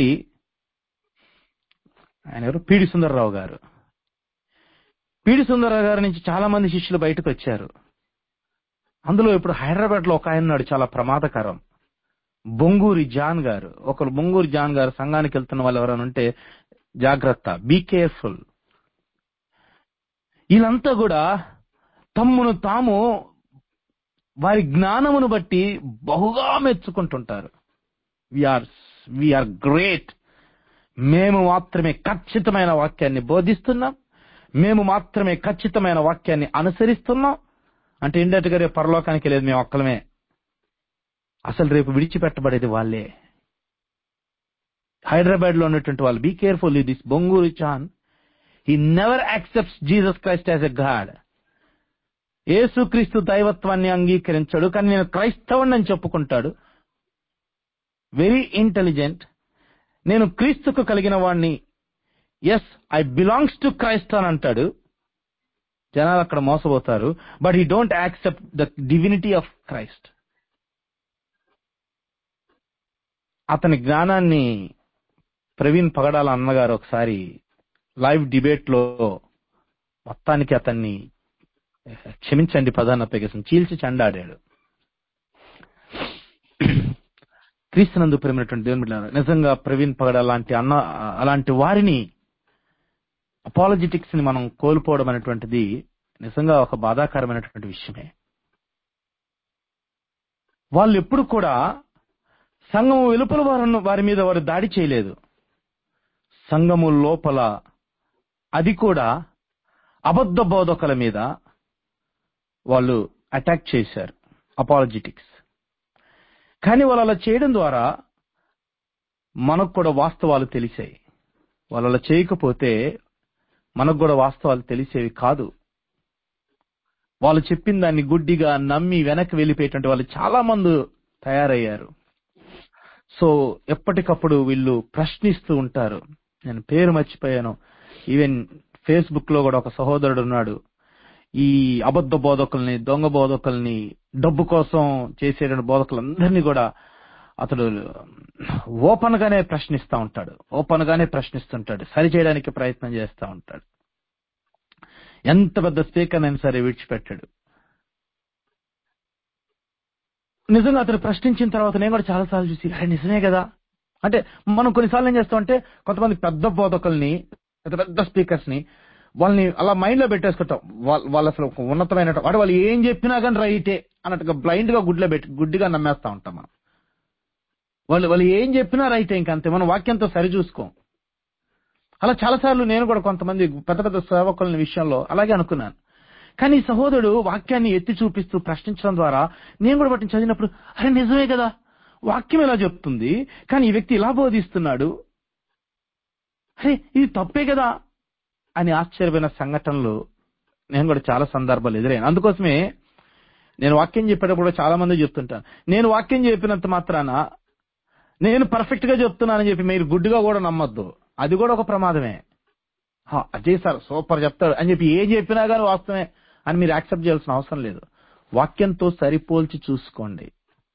ఆయన ఎవరు? పిడి సుందరరావు గారు. పిడి సుందరరావు గారి నుంచి చాలా మంది శిష్యులు బయటకు వచ్చారు. అందులో ఇప్పుడు హైదరాబాద్ లో ఒక ఆయన ఉన్నాడు, చాలా ప్రమాదకరం, బొంగూరి జాన్ గారు. ఒకరు బొంగూరి జాన్ గారు సంఘానికి వెళ్తున్న వాళ్ళు ఎవరైనా ఉంటే జాగ్రత్త, బీ కేర్ఫుల్. వీళ్ళంతా కూడా తమ్మును తాము వారి జ్ఞానమును బట్టి బహుగా మెచ్చుకుంటుంటారు. వీఆర్ గ్రేట్, మేము మాత్రమే ఖచ్చితమైన వాక్యాన్ని బోధిస్తున్నాం, మేము మాత్రమే ఖచ్చితమైన వాక్యాన్ని అనుసరిస్తున్నాం. అంటే ఇండైరెక్ట్ గా రేపు పరలోకానికి లేదు, మేము ఒక్కలమే. అసలు రేపు విడిచిపెట్టబడేది వాళ్ళే. హైదరాబాద్ లో ఉన్నటువంటి వాళ్ళు. Be careful, this Bonguri John, he never accepts Jesus Christ as a god. యేసుక్రీస్తు దైవత్వాన్ని అంగీకరించాడు, కానీ నేను క్రైస్తవుని అని చెప్పుకుంటాడు. Very intelligent. నేను క్రీస్తుకు కలిగిన వాడిని, yes I belongs to Christ అని అంటాడు. జనాలు అక్కడ మోసపోతారు. But he don't accept the divinity of Christ. అతని జ్ఞానాన్ని ప్రవీణ్ పగడాల అన్నగారు ఒకసారి లైవ్ డిబేట్ లో మొత్తానికి అతన్ని, క్షమించండి పదాన్ని ఉపయోగిస్తాం, చీల్చి చెండాడాడు. క్రీస్తునందు ప్రేమైనటువంటి దేవుని బిడ్డలారా, నిజంగా ప్రవీణ్ పగడ అలాంటి వారిని, అపాలజెటిక్స్ ని మనం కోల్పోవడం అనేటువంటిది నిజంగా ఒక బాధాకరమైనటువంటి విషయమే. వాళ్ళు ఎప్పుడు కూడా సంఘము వెలుపల వారి మీద వారు దాడి చేయలేదు. సంఘము లోపల, అది కూడా అబద్ధ బోధకుల మీద వాళ్ళు అటాక్ చేశారు, అపాలజెటిక్స్. కానీ వాళ్ళు అలా చేయడం ద్వారా మనకు కూడా వాస్తవాలు తెలిసాయి. వాళ్ళు అలా చేయకపోతే మనకు కూడా వాస్తవాలు తెలిసేవి కాదు. వాళ్ళు చెప్పిన దాన్ని గుడ్డిగా నమ్మి వెనక్కి వెళ్ళిపోయేటువంటి వాళ్ళు చాలా మంది తయారయ్యారు. సో ఎప్పటికప్పుడు వీళ్ళు ప్రశ్నిస్తూ ఉంటారు. నేను పేరు మర్చిపోయాను, ఈవెన్ ఫేస్బుక్ లో కూడా ఒక సహోదరుడు ఉన్నాడు. ఈ అబద్ధ బోధకుల్ని, దొంగ బోధకుల్ని, డబ్బు కోసం చేసేటువంటి బోధకులందరినీ కూడా అతడు ఓపెన్ గానే ప్రశ్నిస్తుంటాడు, సరి చేయడానికి ప్రయత్నం చేస్తూ ఉంటాడు. ఎంత పెద్ద స్పీకర్ అయినా సరే విడిచిపెట్టాడు. నిజంగా అతను ప్రశ్నించిన తర్వాత నేను కూడా చాలాసార్లు చూసి, అరే నిజమే కదా. అంటే మనం కొన్నిసార్లు ఏం చేస్తామంటే, కొంతమంది పెద్ద బోధకుల్ని, పెద్ద స్పీకర్స్ ని, వాళ్ళని అలా మైండ్ లో పెట్టేసుకుంటాం. వాళ్ళు అసలు ఉన్నతమైన వాడు, వాళ్ళు ఏం చెప్పినా కానీ రైటే అన్నట్టుగా బ్లైండ్ గా గుడ్డిగా నమ్మేస్తా ఉంటాం మనం. వాళ్ళు ఏం చెప్పినా రైటే, ఇంకంతే, మనం వాక్యంతో సరి చూసుకోం. అలా చాలాసార్లు నేను కూడా కొంతమంది పెద్ద పెద్ద సేవకుల విషయంలో అలాగే అనుకున్నాను. కానీ ఈ సహోదరుడు వాక్యాన్ని ఎత్తి చూపిస్తూ ప్రశ్నించడం ద్వారా నేను కూడా వాటిని చదివినప్పుడు, అరే నిజమే కదా, వాక్యం ఎలా చెప్తుంది, కానీ ఈ వ్యక్తి ఇలా బోధిస్తున్నాడు, అరే ఇది తప్పే కదా అని ఆశ్చర్యమైన సంఘటనలు నేను కూడా చాలా సందర్భాలు ఎదురైనా. అందుకోసమే నేను వాక్యం చెప్పేటప్పుడు చాలా మంది చెప్తుంటాను, నేను వాక్యం చెప్పినంత మాత్రాన నేను పర్ఫెక్ట్ గా చెప్తున్నానని చెప్పి మీరు గుడ్డిగా కూడా నమ్మొద్దు. అది కూడా ఒక ప్రమాదమే. అజయ్ సార్ సూపర్ చెప్తాడు అని చెప్పి ఏం చెప్పినా కానీ వాస్తవమే అని మీరు యాక్సెప్ట్ చేయాల్సిన అవసరం లేదు. వాక్యంతో సరిపోల్చి చూసుకోండి.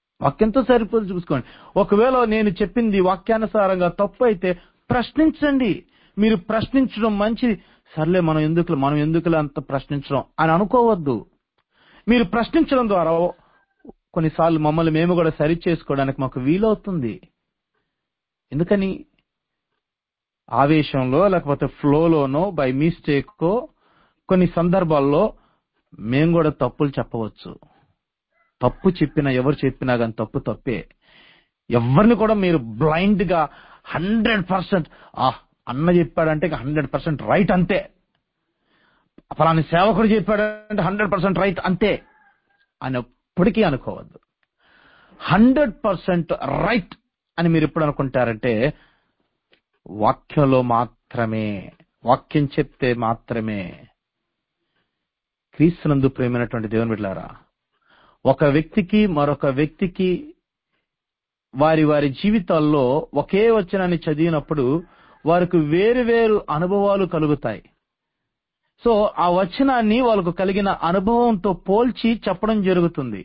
ఒకవేళ నేను చెప్పింది వాక్యానుసారంగా తప్పు అయితే ప్రశ్నించండి. మీరు ప్రశ్నించడం మంచిది. సర్లే మనం ఎందుకులే అంత ప్రశ్నించడం అని అనుకోవద్దు. మీరు ప్రశ్నించడం ద్వారా కొన్నిసార్లు మమ్మల్ని మేము కూడా సరి చేసుకోవడానికి మాకు వీలవుతుంది. ఎందుకని ఆవేశంలో లేకపోతే ఫ్లోలోనో బై మిస్టేక్కో కొన్ని సందర్భాల్లో మేము కూడా తప్పులు చెప్పవచ్చు. తప్పు చెప్పినా ఎవరు చెప్పినా కానీ తప్పే. ఎవరిని కూడా మీరు బ్లైండ్ గా 100% అన్న చెప్పాడంటే 100% రైట్ అంతే, ఫలాని సేవకుడు చెప్పాడంటే 100% రైట్ అంతే అని ఎప్పటికీ అనుకోవద్దు. 100% రైట్ అని మీరు ఎప్పుడు అనుకుంటారంటే వాక్యంలో మాత్రమే, వాక్యం చెప్తే మాత్రమే. క్రీస్తునందు ప్రియమైనటువంటి దేవుని బిడ్డలారా, ఒక వ్యక్తికి మరొక వ్యక్తికి వారి వారి జీవితాల్లో ఒకే వచనాన్ని చదివినప్పుడు వారికి వేరు వేరు అనుభవాలు కలుగుతాయి. సో ఆ వచనాన్ని వాళ్ళకు కలిగిన అనుభవంతో పోల్చి చెప్పడం జరుగుతుంది.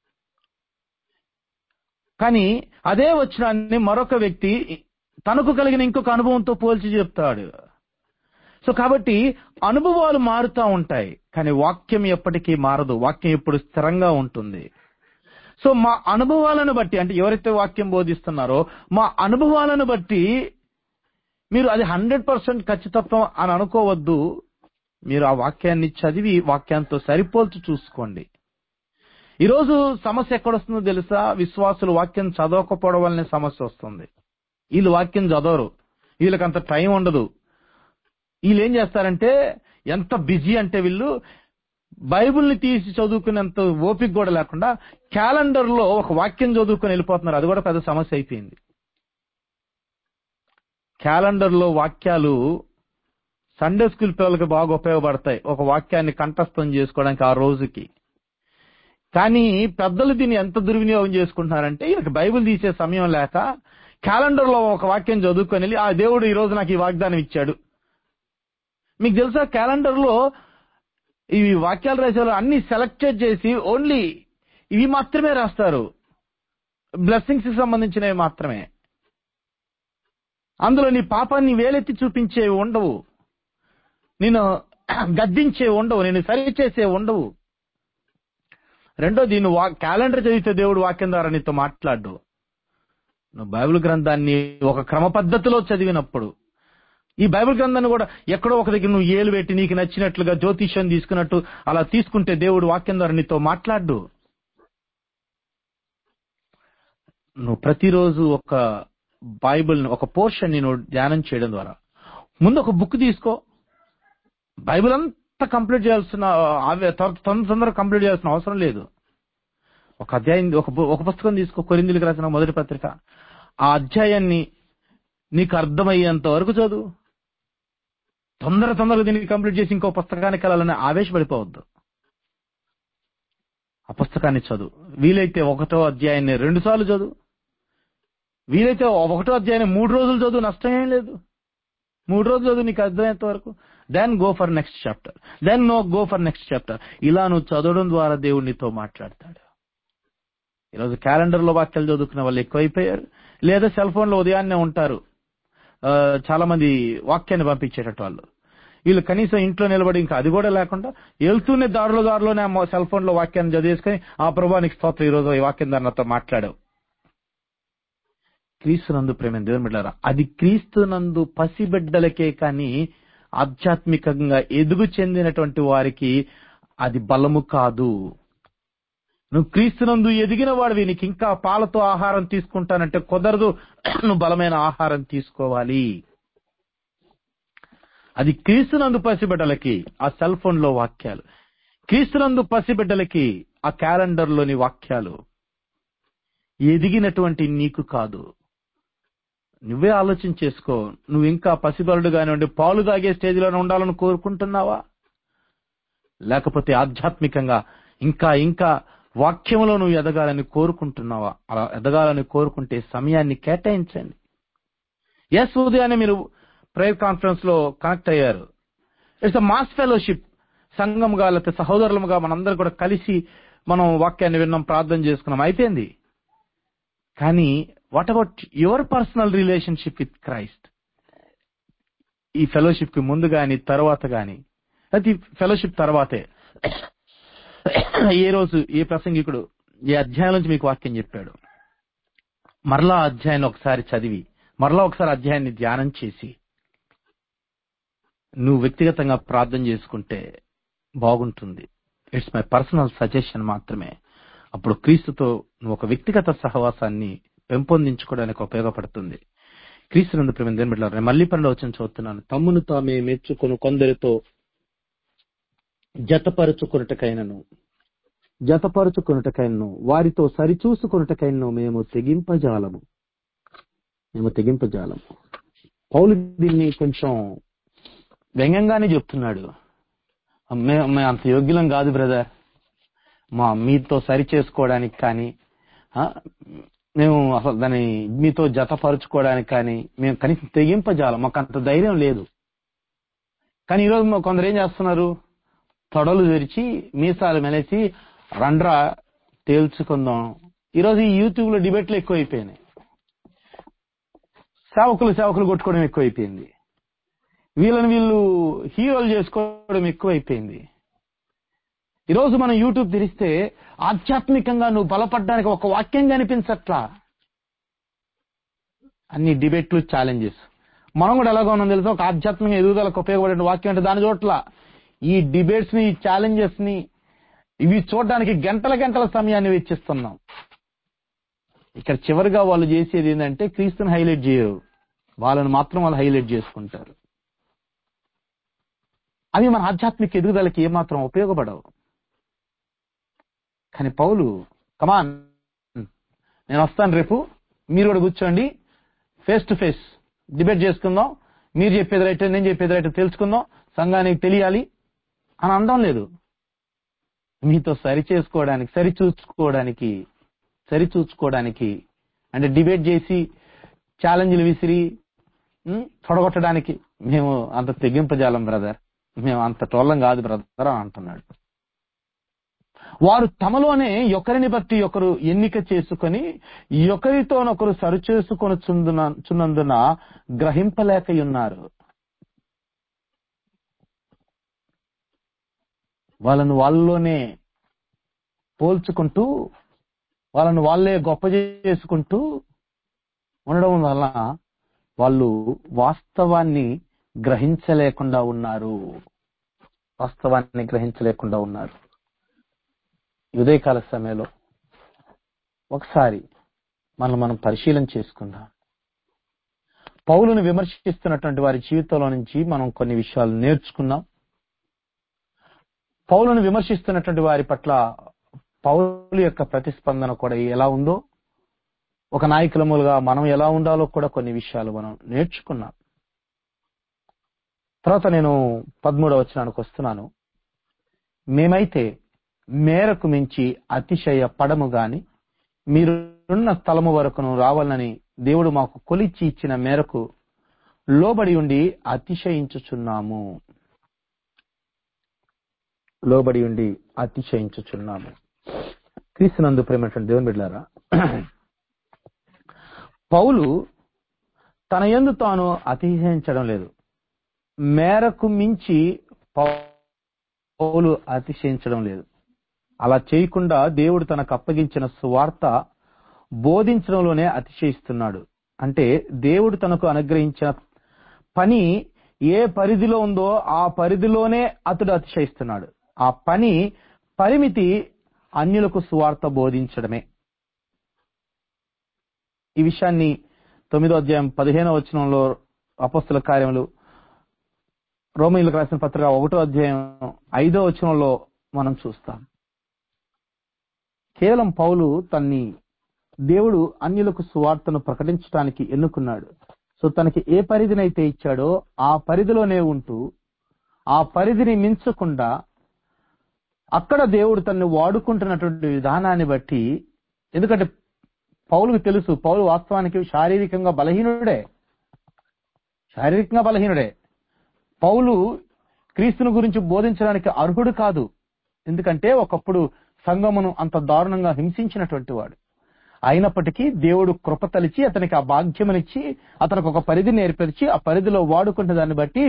కానీ అదే వచనాన్ని మరొక వ్యక్తి తనకు కలిగిన ఇంకొక అనుభవంతో పోల్చి చెప్తాడు. సో కాబట్టి అనుభవాలు మారుతూ ఉంటాయి, కానీ వాక్యం ఎప్పటికీ మారదు. వాక్యం ఎప్పుడు స్థిరంగా ఉంటుంది. సో మా అనుభవాలను బట్టి, అంటే ఎవరైతే వాక్యం బోధిస్తున్నారో మా అనుభవాలను బట్టి మీరు అది 100% ఖచ్చితత్వం అని అనుకోవద్దు. మీరు ఆ వాక్యాన్ని చదివి వాక్యంతో సరిపోల్చి చూసుకోండి. ఈరోజు సమస్య ఎక్కడొస్తుందో తెలుసా? విశ్వాసులు వాక్యం చదవకపోవడం వల్లనే సమస్య వస్తుంది. వీళ్ళు వాక్యం చదవరు, వీళ్ళకి అంత టైం ఉండదు. వీళ్ళు ఏం చేస్తారంటే, ఎంత బిజీ అంటే వీళ్ళు బైబిల్ని తీసి చదువుకునేంత ఓపిక కూడా లేకుండా క్యాలెండర్ లో ఒక వాక్యం చదువుకుని వెళ్ళిపోతున్నారు. అది కూడా పెద్ద సమస్య అయిపోయింది. క్యాలెండర్ లో వాక్యాలు సండే స్కూల్ పిల్లలకి బాగా ఉపయోగపడతాయి ఒక వాక్యాన్ని కంఠస్థం చేసుకోవడానికి ఆ రోజుకి. కానీ పెద్దలు దీన్ని ఎంత దుర్వినియోగం చేసుకుంటున్నారంటే వీళ్ళకి బైబిల్ తీసే సమయం లేక క్యాలెండర్ లో ఒక వాక్యం చదువుకొని వెళ్ళి ఆ దేవుడు ఈ రోజు నాకు ఈ వాగ్దానం ఇచ్చాడు. మీకు తెలుసా క్యాలెండర్ లో ఇవి వాక్యాలు రాసేవాళ్ళు అన్ని సెలెక్టెడ్ చేసి ఓన్లీ ఇవి మాత్రమే రాస్తారు, బ్లెస్సింగ్స్ కి సంబంధించినవి మాత్రమే. అందులో నీ పాపాన్ని వేలెత్తి చూపించేవి ఉండవు, నేను గద్దించే ఉండవు, నేను సరిచేసే ఉండవు. రెండోది, నువ్వు క్యాలెండర్ చదివితే దేవుడు వాక్యం ద్వారా నీతో మాట్లాడు. నువ్వు బైబిల్ గ్రంథాన్ని ఒక క్రమ పద్ధతిలో చదివినప్పుడు, ఈ బైబిల్ గ్రంథాన్ని కూడా ఎక్కడో ఒక దగ్గర నువ్వు ఏలు పెట్టి నీకు నచ్చినట్లుగా జ్యోతిష్యం తీసుకున్నట్టు అలా తీసుకుంటే దేవుడు వాక్యం ద్వారా నీతో మాట్లాడు. నువ్వు ప్రతిరోజు ఒక బైబిల్ ఒక పోర్షన్ నేను ధ్యానం చేయడం ద్వారా ముందు ఒక బుక్ తీసుకో. బైబిల్ అంతా కంప్లీట్ చేయాల్సిన తొందరగా కంప్లీట్ చేయాల్సిన అవసరం లేదు. ఒక అధ్యాయం ఒక పుస్తకం తీసుకో, కొరింథీయులకు రాసిన మొదటి పత్రిక. ఆ అధ్యాయాన్ని నీకు అర్థమయ్యేంత వరకు చదువు. తొందరగా దీనికి కంప్లీట్ చేసి ఇంకో పుస్తకానికి వెళ్ళాలని ఆవేశపడిపోవద్దు. ఆ పుస్తకాన్ని చదువు. వీలైతే 1వ అధ్యాయాన్ని 2 సార్లు చదువు. వీలైతే 1వ అధ్యాయాన్ని 3 రోజులు చదువు, నష్టం ఏం లేదు. 3 రోజులు చదువు నీకు అర్థమయ్యేంత వరకు. Then go for next chapter, then go for next chapter. ఇలా నువ్వు చదవడం ద్వారా దేవుడు నీతో మాట్లాడతాడు. ఈరోజు క్యాలెండర్ లో వాక్యాలు చదువుకునే వాళ్ళు ఎక్కువైపోయారు, లేదా సెల్ ఫోన్ లో ఉదయాన్నే ఉంటారు చాలా మంది వాక్యాన్ని పంపించేటట్టు వాళ్ళు. వీళ్ళు కనీసం ఇంట్లో నిలబడి ఇంకా అది కూడా లేకుండా వెళ్తూనే దారిలోనే సెల్ ఫోన్ లో వాక్యాన్ని చదివేసుకుని ఆ ప్రభువానికి స్తోత్రం, ఈ రోజు ఈ వాక్యం ద్వారా నాతో మాట్లాడావు. క్రీస్తునందు ప్రేమ దేవుని బిడ్డలారా, అది క్రీస్తునందు పసిబిడ్డలకే కానీ ఆధ్యాత్మికంగా ఎదుగు చెందినటువంటి వారికి అది బలము కాదు. నువ్వు క్రీస్తునందు ఎదిగిన వాడివి, నీకు ఇంకా పాలతో ఆహారం తీసుకుంటానంటే కుదరదు. నువ్వు బలమైన ఆహారం తీసుకోవాలి. అది క్రీస్తునందు పసిబిడ్డలకి ఆ సెల్ ఫోన్ లో వాక్యాలు, క్రీస్తునందు పసిబిడ్డలకి ఆ క్యాలెండర్ లోని వాక్యాలు. ఎదిగినటువంటి నీకు కాదు. నువ్వే ఆలోచన చేసుకో. నువ్వు ఇంకా పసిబిడ్డగానే ఉండి పాలు తాగే స్టేజ్లోనే ఉండాలని కోరుకుంటున్నావా, లేకపోతే ఆధ్యాత్మికంగా ఇంకా వాక్యంలో నువ్వు ఎదగాలని కోరుకుంటున్నావా? అలా ఎదగాలని కోరుకుంటే సమయాన్ని కేటాయించండి. ఉదయాన్నే మీరు ప్రేయర్ కాన్ఫరెన్స్ లో కనెక్ట్ అయ్యారు. It's a mass fellowship. సంఘముగా లేకపోతే సహోదరులుగా మనందరూ కూడా కలిసి మనం వాక్యాన్ని విన్నాం, ప్రార్థన చేసుకున్నాం, అయిపోయింది. కానీ what about your personal relationship with Christ? ఈ ఫెలోషిప్ కి ముందు గాని తర్వాత గాని, అది ఫెలోషిప్ తర్వాతే ఏ రోజు ఏ ప్రసంగికుడు ఏ అధ్యాయం నుంచి మీకు వాక్యం చెప్పాడు, మరలా అధ్యాయాన్ని ఒకసారి చదివి మరలా ఒకసారి అధ్యాయాన్ని ధ్యానం చేసి నువ్వు వ్యక్తిగతంగా ప్రార్థన చేసుకుంటే బాగుంటుంది. ఇట్స్ మై పర్సనల్ సజెషన్ మాత్రమే. అప్పుడు క్రీస్తుతో నువ్వు ఒక వ్యక్తిగత సహవాసాన్ని పెంపొందించుకోవడానికి ఉపయోగపడుతుంది. క్రీస్తునందు ప్రేమ దేవుని బిడ్డలారా, నేను మళ్ళీ 12వ వచనం చదువుతున్నాను. తమ్మును తామే మెచ్చుకొని కొందరితో జతపరుచుకొనుటకైనను వారితో సరిచూసుకొనుటకైనను మేము తెగింపజాలము. పౌలు దీన్ని కొంచెం వ్యంగ్యంగానే చెప్తున్నాడు. మేము అంత యోగ్యులం కాదు బ్రదర్, మీతో సరి చేసుకోవడానికి కానీ మేము అసలు దాన్ని మీతో జతపరుచుకోవడానికి కానీ మేము కనీసం తెగింపజాలం, మాకు అంత ధైర్యం లేదు. కానీ ఈరోజు కొందరు ఏం చేస్తున్నారు, తొడలు తెరిచి మీసాలు మెలేసి రండ్రా తేల్చుకుందాం. ఈరోజు ఈ యూట్యూబ్ లో డిబేట్లు ఎక్కువైపోయినాయి, సేవకులు కొట్టుకోవడం ఎక్కువైపోయింది, వీళ్ళు హీరోలు చేసుకోవడం ఎక్కువైపోయింది. ఈరోజు మనం యూట్యూబ్ తెరిస్తే ఆధ్యాత్మికంగా నువ్వు బలపడడానికి ఒక వాక్యం కనిపించట్లా, అన్ని డిబేట్లు, ఛాలెంజెస్. మనం కూడా ఎలాగో ఉన్నాం తెలుసా, ఒక ఆధ్యాత్మిక ఎదుగుదలకు ఉపయోగపడే వాక్యం అంటే దాని చోట్ల ఈ డిబేట్స్ ని, ఈ ఛాలెంజెస్ ని, ఇవి చూడడానికి గంటల సమయాన్ని వెచ్చిస్తున్నాం. ఇక్కడ చివరిగా వాళ్ళు చేసేది ఏంటంటే క్రీస్తుని హైలైట్ చేయరు, వాళ్ళని మాత్రం వాళ్ళు హైలైట్ చేసుకుంటారు. అవి మన ఆధ్యాత్మిక ఎదుగుదలకి ఏమాత్రం ఉపయోగపడవు. కానీ పౌలు, కమాన్ నేను వస్తాను రేపు, మీరు కూడా కూర్చోండి, ఫేస్ టు ఫేస్ డిబేట్ చేసుకుందాం, మీరు చెప్పేది రైట్, నేను చెప్పేది రైట్ తెలుసుకుందాం, సంఘానికి తెలియాలి అని అనడం లేదు. మీతో సరిచూసుకోవడానికి అంటే డిబేట్ చేసి ఛాలెంజ్లు విసిరి తొడగొట్టడానికి మేము అంత తెగింపజాలం బ్రదర్, మేము అంత టోళ్ళం కాదు బ్రదర్ అని అంటున్నాడు. వారు తమలోనే ఒకరిని బట్టి ఒకరు ఎన్నిక చేసుకొని ఒకరితోనొకరు సరిచేసుకొని చున్నందున గ్రహింపలేకయున్నారు. వాళ్ళను వాళ్ళలోనే పోల్చుకుంటూ వాళ్ళను వాళ్ళే గొప్ప చేసుకుంటూ ఉండడం వల్ల వాళ్ళు వాస్తవాన్ని గ్రహించలేకుండా ఉన్నారు. ఉదయకాల సమయంలో ఒకసారి మనం పరిశీలన చేసుకుందాం. పౌలును విమర్శిస్తున్నటువంటి వారి జీవితంలో నుంచి మనం కొన్ని విషయాలు నేర్చుకున్నాం. పౌలును విమర్శిస్తున్నటువంటి వారి పట్ల పౌలు యొక్క ప్రతిస్పందన కూడా ఎలా ఉందో, ఒక నాయకులములుగా మనం ఎలా ఉండాలో కూడా కొన్ని విషయాలు మనం నేర్చుకున్నాం. తర్వాత నేను 13వ వచనానికి వస్తున్నాను. మేమైతే మేరకు మించి అతిశయ పడము గాని మీరున్న స్థలము వరకును రావాలని దేవుడు మాకు కొలిచి ఇచ్చిన మేరకు లోబడి ఉండి అతిశయించుచున్నాము. క్రీస్తునందు ప్రేమైనటువంటి దేవుని బిడ్డలారా, పౌలు తన యందు తాను అతిశయించడం లేదు. మేరకు మించి పౌలు అతిశయించడం లేదు. అలా చేయకుండా దేవుడు తనకు అప్పగించిన సువార్త బోధించడంలోనే అతిశయిస్తున్నాడు. అంటే దేవుడు తనకు అనుగ్రహించిన పని ఏ పరిధిలో ఉందో ఆ పరిధిలోనే అతడు అతిశయిస్తున్నాడు. ఆ పని పరిమితి అన్యులకు సువార్త బోధించడమే. ఈ విషయాన్ని 9వ అధ్యాయం 15వ వచనంలో అపొస్తలుల కార్యములు, రోమీయులకు రాసిన పత్రిక 1వ అధ్యాయం 5వ వచనంలో మనం చూస్తాం. కేవలం పౌలు దేవుడు అన్యులకు సువార్తను ప్రకటించడానికి ఎన్నుకున్నాడు. సో తనకి ఏ పరిధినైతే ఇచ్చాడో ఆ పరిధిలోనే ఉంటూ ఆ పరిధిని మించకుండా అక్కడ దేవుడు తనను వాడుకుంటున్నటువంటి విధానాన్ని బట్టి, ఎందుకంటే పౌలుకు తెలుసు పౌలు వాస్తవానికి శారీరకంగా బలహీనుడే. పౌలు క్రీస్తుని గురించి బోధించడానికి అర్హుడు కాదు. ఎందుకంటే ఒకప్పుడు సంఘమును అంత దారుణంగా హింసించినటువంటి వాడు. అయినప్పటికీ దేవుడు కృప తలిచి అతనికి ఆ భాగ్యమునిచ్చి అతనికి ఒక పరిధిని ఏర్పరిచి ఆ పరిధిలో వాడుకుంటే దాన్ని బట్టి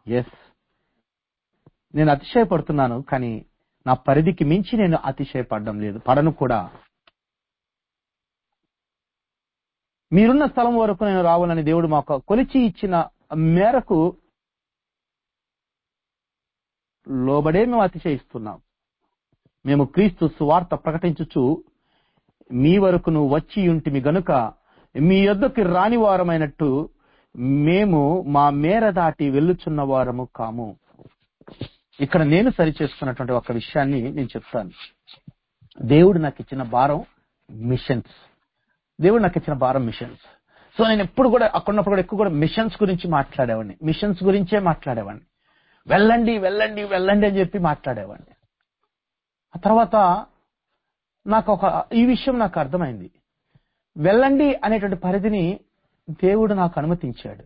నేను అతిశయపడుతున్నాను, కానీ నా పరిధికి మించి నేను అతిశయపడడం లేదు, పడను కూడా. మీరున్న స్థలం వరకు నేను రావాలని దేవుడు మాకు కొలిచి ఇచ్చిన మేరకు లోబడే మేము అతిశయిస్తున్నాం. మేము క్రీస్తు సువార్త ప్రకటించుచు మీ వరకు నువ్వు వచ్చి ఉంటిమి గనుక మీ యొద్దకు రాని వారమైనట్టు మేము మా మేర దాటి వెళ్ళుచున్న వారము కాము. ఇక్కడ నేను సరి చేసుకున్నటువంటి ఒక విషయాన్ని నేను చెప్తాను. దేవుడు నాకు ఇచ్చిన భారం మిషన్స్. సో నేను ఎప్పుడు కూడా అక్కడున్నప్పుడు కూడా ఎక్కువ కూడా మిషన్స్ గురించే మాట్లాడేవాడిని. వెళ్ళండి అని చెప్పి మాట్లాడేవాడిని. ఆ తర్వాత ఈ విషయం నాకు అర్థమైంది. వెళ్ళండి అనేటువంటి పరిధిని దేవుడు నాకు అనుమతించాడు.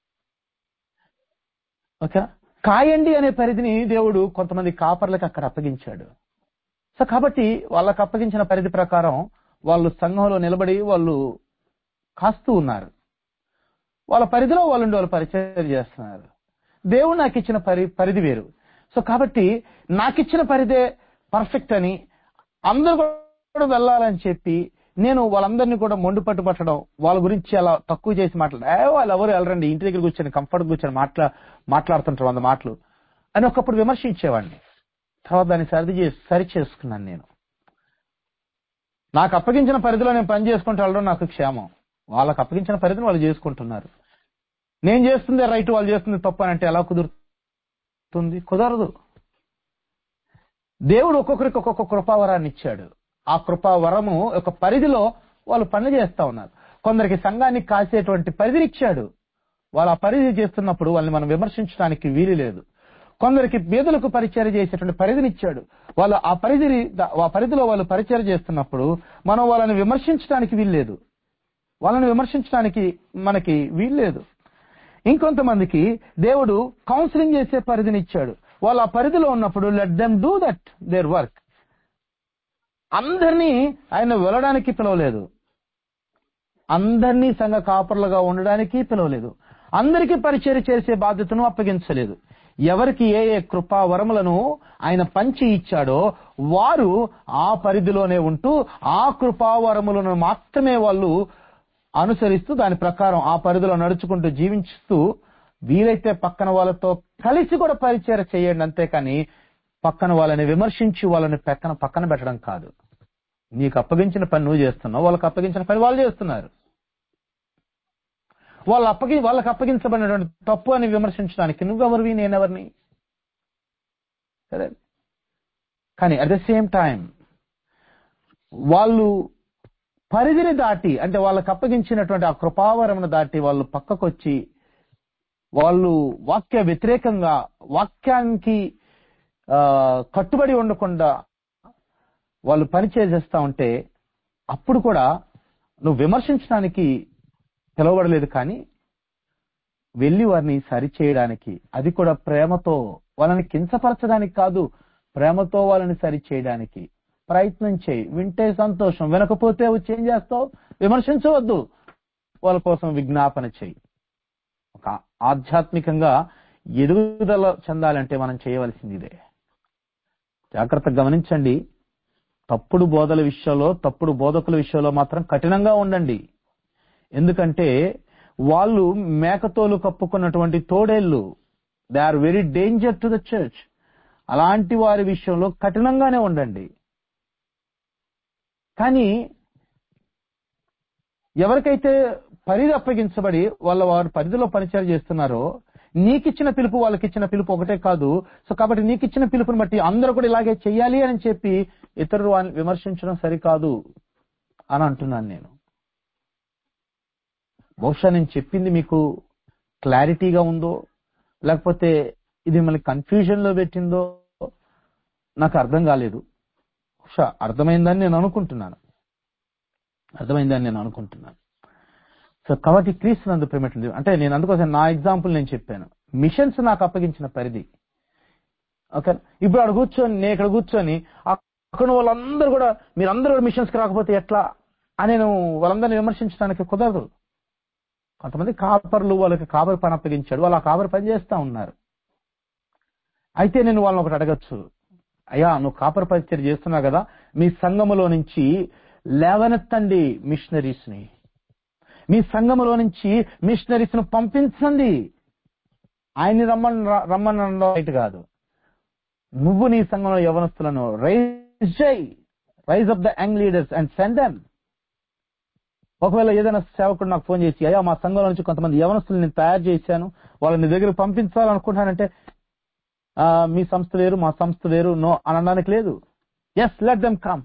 ఓకే, కాయండి అనే పరిధిని దేవుడు కొంతమంది కాపర్లకు అక్కడ అప్పగించాడు. సో కాబట్టి వాళ్ళకు అప్పగించిన పరిధి ప్రకారం వాళ్ళు సంఘంలో నిలబడి వాళ్ళు కాస్తూ ఉన్నారు. వాళ్ళ పరిధిలో వాళ్ళు పరిచయం చేస్తున్నారు. దేవుడు నాకు ఇచ్చిన పరిధి వేరు. సో కాబట్టి నాకు ఇచ్చిన పరిధే పర్ఫెక్ట్ అని అందరూ కూడా వెళ్ళాలని చెప్పి నేను వాళ్ళందరినీ కూడా మొండు పట్టడం, వాళ్ళ గురించి అలా తక్కువ చేసి వాళ్ళు ఎవరు వెళ్ళరండి, ఇంటి దగ్గర కూర్చొని కంఫర్ట్ కూర్చొని మాట్లాడుతుంటారు 100 మాటలు అని ఒకప్పుడు విమర్శించేవాడిని. తర్వాత దాన్ని సరి చేసుకున్నాను. నేను నాకు అప్పగించిన పరిధిలో నేను పని చేసుకుంటూ వెళ్ళడం నాకు క్షేమం. వాళ్ళకి అప్పగించిన పరిధిని వాళ్ళు చేసుకుంటున్నారు. నేను చేస్తుంది రైట్, వాళ్ళు చేస్తుంది తప్పు అని అంటే ఎలా కుదురుతుంది? కుదరదు. దేవుడు ఒక్కొక్కరికి ఒక్కొక్క కృపావరాన్ని ఇచ్చాడు. ఆ కృపావరము ఒక పరిధిలో వాళ్ళు పనులు చేస్తా ఉన్నారు. కొందరికి సంఘాన్ని కాసేటువంటి పరిధిని ఇచ్చాడు. వాళ్ళ ఆ పరిధి చేస్తున్నప్పుడు వాళ్ళని మనం విమర్శించడానికి వీలు లేదు. కొందరికి పేదలకు పరిచర్య చేసేటువంటి పరిధినిచ్చాడు. వాళ్ళు ఆ పరిధిలో వాళ్ళు పరిచర్య చేస్తున్నప్పుడు మనం వాళ్ళని విమర్శించడానికి వీల్లేదు. వాళ్ళని విమర్శించడానికి మనకి వీల్లేదు. ఇంకొంతమందికి దేవుడు కౌన్సిలింగ్ చేసే పరిధినిచ్చాడు. వాళ్ళు ఆ పరిధిలో ఉన్నప్పుడు let them do that their work. అందరినీ ఆయన వెళ్ళడానికి పిలవలేదు, అందరినీ సంఘ కాపర్లుగా ఉండడానికి పిలవలేదు, అందరికీ పరిచర్య చేసే బాధ్యతను అప్పగించలేదు. ఎవరికి ఏ ఏ కృపా వరములను ఆయన పంచి ఇచ్చాడో వారు ఆ పరిధిలోనే ఉంటూ ఆ కృపావరములను మాత్రమే వాళ్ళు అనుసరిస్తూ దాని ప్రకారం ఆ పరిధిలో నడుచుకుంటూ జీవించుతూ వీలైతే పక్కన వాళ్ళతో కలిసి కూడా పరిచర్య చేయండి, అంతేకాని పక్కన వాళ్ళని విమర్శించి వాళ్ళని పక్కన పెట్టడం కాదు. నీకు అప్పగించిన పని నువ్వు చేస్తున్నావు, వాళ్ళకి అప్పగించిన పని వాళ్ళు చేస్తున్నారు. వాళ్ళకి అప్పగించబడినటువంటి తప్పు అని విమర్శించడానికి నువ్వెవరివి, నేనెవరిని? సరే, కానీ అట్ ద సేమ్ టైం వాళ్ళు పరిధిని దాటి, అంటే వాళ్ళకి అప్పగించినటువంటి ఆ కృపావరమును దాటి వాళ్ళు పక్కకొచ్చి వాళ్ళు వాక్య వ్యతిరేకంగా వాక్యానికి కట్టుబడి ఉండకుండా వాళ్ళు పని చేసేస్తా ఉంటే అప్పుడు కూడా నువ్వు విమర్శించడానికి పిలవబడలేదు, కానీ వెళ్ళి వారిని సరిచేయడానికి, అది కూడా ప్రేమతో, వాళ్ళని కించపరచడానికి కాదు, ప్రేమతో వాళ్ళని సరిచేయడానికి ప్రయత్నం చేయి. వింటే సంతోషం, వినకపోతే వచ్చి ఏం చేస్తావు? విమర్శించవద్దు, వాళ్ళ కోసం విజ్ఞాపన చేయి. ఒక ఆధ్యాత్మికంగా ఎదుగుదల చెందాలంటే మనం చేయవలసింది ఇదే. జాగ్రత్తగా గమనించండి. తప్పుడు బోధల విషయంలో, తప్పుడు బోధకుల విషయంలో మాత్రం కఠినంగా ఉండండి. ఎందుకంటే వాళ్ళు మేకతోలు కప్పుకున్నటువంటి తోడేళ్లు. They are very danger to the church. అలాంటి వారి విషయంలో కఠినంగానే ఉండండి. కానీ ఎవరికైతే పరిధి అప్పగించబడి వారి పరిధిలో పరిచయం చేస్తున్నారో, నీకిచ్చిన పిలుపు వాళ్ళకిచ్చిన పిలుపు ఒకటే కాదు. సో కాబట్టి నీకిచ్చిన పిలుపుని బట్టి అందరూ కూడా ఇలాగే చెయ్యాలి అని చెప్పి ఇతరులు విమర్శించడం సరికాదు అని అంటున్నాను నేను. బహుశా నేను చెప్పింది మీకు క్లారిటీగా ఉందో, లేకపోతే ఇది మిమ్మల్ని కన్ఫ్యూజన్ లో పెట్టిందో నాకు అర్థం కాలేదు. బహుశా అర్థమైందని నేను అనుకుంటున్నాను. సో కాబట్టి క్రీస్తునందు ప్రేమటువంటి, అంటే నేను అందుకోసం నా ఎగ్జాంపుల్ నేను చెప్పాను. మిషన్స్ నాకు అప్పగించిన పరిధి. ఓకే, ఇప్పుడు నేను ఇక్కడ కూర్చొని అక్కడ వాళ్ళందరూ కూడా మీరందరూ కూడా మిషన్స్కి రాకపోతే ఎట్లా అని నేను వాళ్ళందరినీ విమర్శించడానికి కుదరదు. కొంతమంది కాపర్లు, వాళ్ళకి కాపరి పని అప్పగించాడు, వాళ్ళు ఆ కాపరి పని చేస్తా ఉన్నారు. అయితే నేను వాళ్ళని ఒకటి అడగచ్చు, అయ్యా నువ్వు కాపరి పరిచయం చేస్తున్నావు కదా, మీ సంఘములో నుంచి లేవనెత్తండి మిషనరీస్ ని, మీ సంఘములో నుంచి మిషనరీస్ ను పంపించండి. ఆయన్ని రమ్మని రైట్ కాదు. నువ్వు నీ సంఘంలో యవనస్తులను raise up the young leaders and send them. ఒకవేళ ఏదైనా సేవకుడు నాకు ఫోన్ చేసి, అయ్యా మా సంఘంలో నుంచి కొంతమంది యవనస్తులు నేను తయారు చేశాను, వాళ్ళని నీ దగ్గర పంపించాలనుకుంటున్నానంటే మీ సంస్థ వేరు మా సంస్థ వేరు నో అని అనడానికి లేదు. Yes, let them come.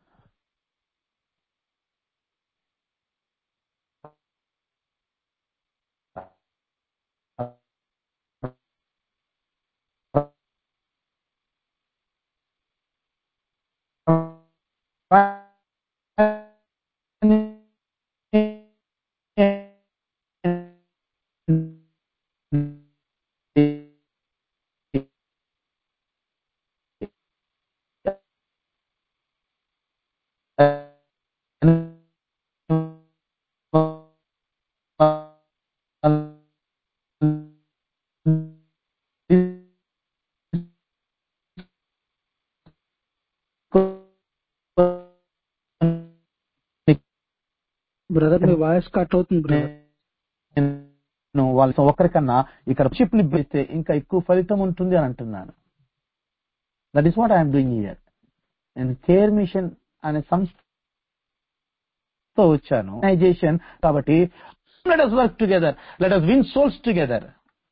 Brother మీ వాయిస్ కట్ అవుతుంది బ్రదర్. వాళ్ళ ఒక్కరికన్నా ఇక్కడ షిప్ ని పెడితే ఇంకా ఎక్కువ ఫలితం ఉంటుంది అని అంటున్నాను. That is what I'm doing here. నేను కేర్ మిషన్ అనే సంస్థతో వచ్చాను కాబట్టి let us work together, let us win souls together.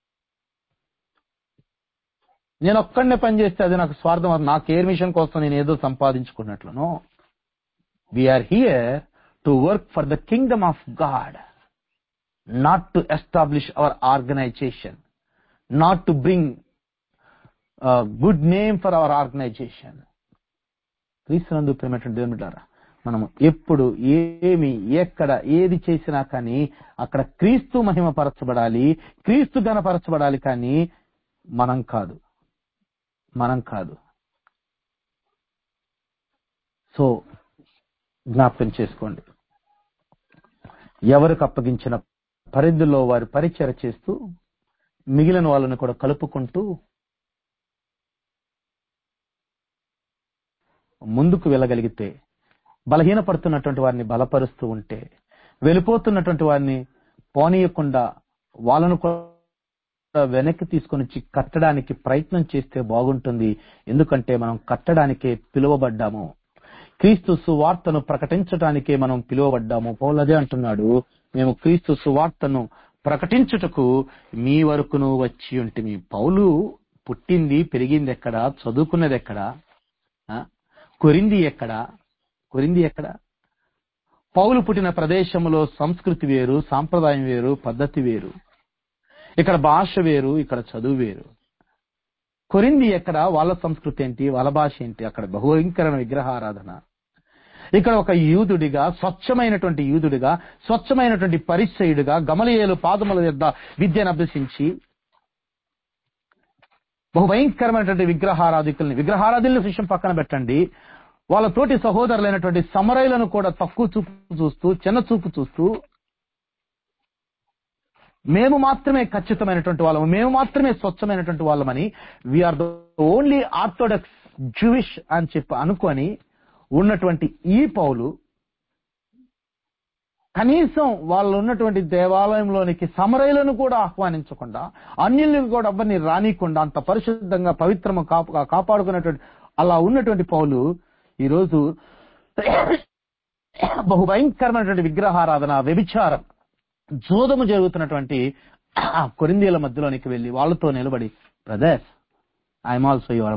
నేను ఒక్కడనే పనిచేస్తే అది నాకు స్వార్థం. నా కేర్ మిషన్ కోసం నేను ఏదో సంపాదించుకున్నట్లును. We are here to work for the kingdom of God. not to establish our organization, not to bring a good name for our organization. క్రీస్తునందు ప్రియమైనటువంటి దేవుని బిడ్డలారా, మనం ఎప్పుడు ఏమి ఎక్కడ ఏది చేసినా కానీ అక్కడ క్రీస్తు మహిమపరచబడాలి, క్రీస్తు ఘనపరచబడాలి, కానీ మనం కాదు. సో జ్ఞాపకం చేసుకోండి, ఎవరికి అప్పగించిన పరిధిలో వారి పరిచర్య చేస్తూ మిగిలిన వాళ్ళని కూడా కలుపుకుంటూ ముందుకు వెళ్ళగలిగితే, బలహీనపడుతున్నటువంటి వారిని బలపరుస్తూ ఉంటే, వెళ్ళిపోతున్నటువంటి వారిని పోనీయకుండా వాళ్ళను కూడా వెనక్కి తీసుకొని వచ్చి కట్టడానికి ప్రయత్నం చేస్తే బాగుంటుంది. ఎందుకంటే మనం కట్టడానికే పిలువబడ్డాము, క్రీస్తు సువార్తను ప్రకటించడానికే మనం పిలువబడ్డాము. పౌలు అదే అంటున్నాడు, మేము క్రీస్తు సువార్తను ప్రకటించుటకు మీ వరకును వచ్చి ఉంటిమి. పౌలు పుట్టింది పెరిగింది ఎక్కడ, చదువుకున్నది ఎక్కడ, కొరింది ఎక్కడ? పౌలు పుట్టిన ప్రదేశంలో సంస్కృతి వేరు, సాంప్రదాయం వేరు, పద్ధతి వేరు. ఇక్కడ భాష వేరు, ఇక్కడ చదువు వేరు. కొరింది ఎక్కడ, వాళ్ళ సంస్కృతి ఏంటి, వాళ్ళ భాష ఏంటి, అక్కడ బహుభయంకరమైన విగ్రహారాధన. ఇక్కడ ఒక యూదుడిగా, స్వచ్ఛమైనటువంటి పరిసయ్యుడిగా గమలీయేలు పాదముల యొద్ద విద్యను అభ్యసించి బహుభయంకరమైనటువంటి విగ్రహారాధుల్ని విషయం పక్కన పెట్టండి, వాళ్ళ తోటి సహోదరులైనటువంటి సమరయులను కూడా తక్కువ చూపు చూస్తూ, చిన్న చూపు చూస్తూ, మేము మాత్రమే ఖచ్చితమైనటువంటి వాళ్ళము, మేము మాత్రమే స్వచ్ఛమైనటువంటి వాళ్ళమని, we are the only orthodox Jewish అని చెప్పి అనుకొని ఉన్నటువంటి ఈ పౌలు కనీసం వాళ్ళు ఉన్నటువంటి దేవాలయంలోనికి సమరయులను కూడా ఆహ్వానించకుండా, అన్యుల్ని కూడా ఎవరిని రానికుండా అంత పరిశుద్ధంగా పవిత్రము కాపాడుకున్నటువంటి అలా ఉన్నటువంటి పౌలు ఈరోజు బహుభయంకరమైనటువంటి విగ్రహారాధన, వ్యభిచారం, జోదము జరుగుతున్నటువంటి కొరింథీయుల మధ్యలోనికి వెళ్లి వాళ్ళతో నిలబడి, brothers, I'm also your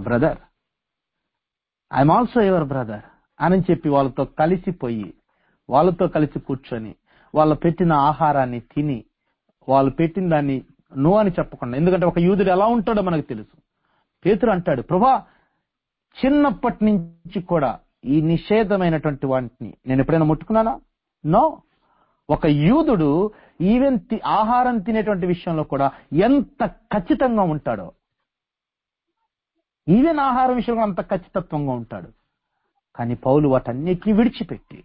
brother అని చెప్పి వాళ్ళతో కలిసి కూర్చొని వాళ్ళు పెట్టిన ఆహారాన్ని తిని, వాళ్ళు పెట్టిన దాన్ని నో అని చెప్పకుండా, ఎందుకంటే ఒక యూదుడు ఎలా ఉంటాడో మనకు తెలుసు. పేతురు అంటాడు, ప్రభువా, చిన్నప్పటి నుంచి కూడా ఈ నిషేధమైనటువంటి వాటిని నేను ఎప్పుడైనా ముట్టుకున్నానా? నో. ఒక యూదుడు ఈవెన్ ఆహారం తినేటువంటి విషయంలో కూడా ఎంత ఖచ్చితంగా ఉంటాడో, ఈవెన్ ఆహారం విషయంలో అంత ఖచ్చితత్వంగా ఉంటాడు. కానీ పౌలు వాటన్నిటిని విడిచిపెట్టి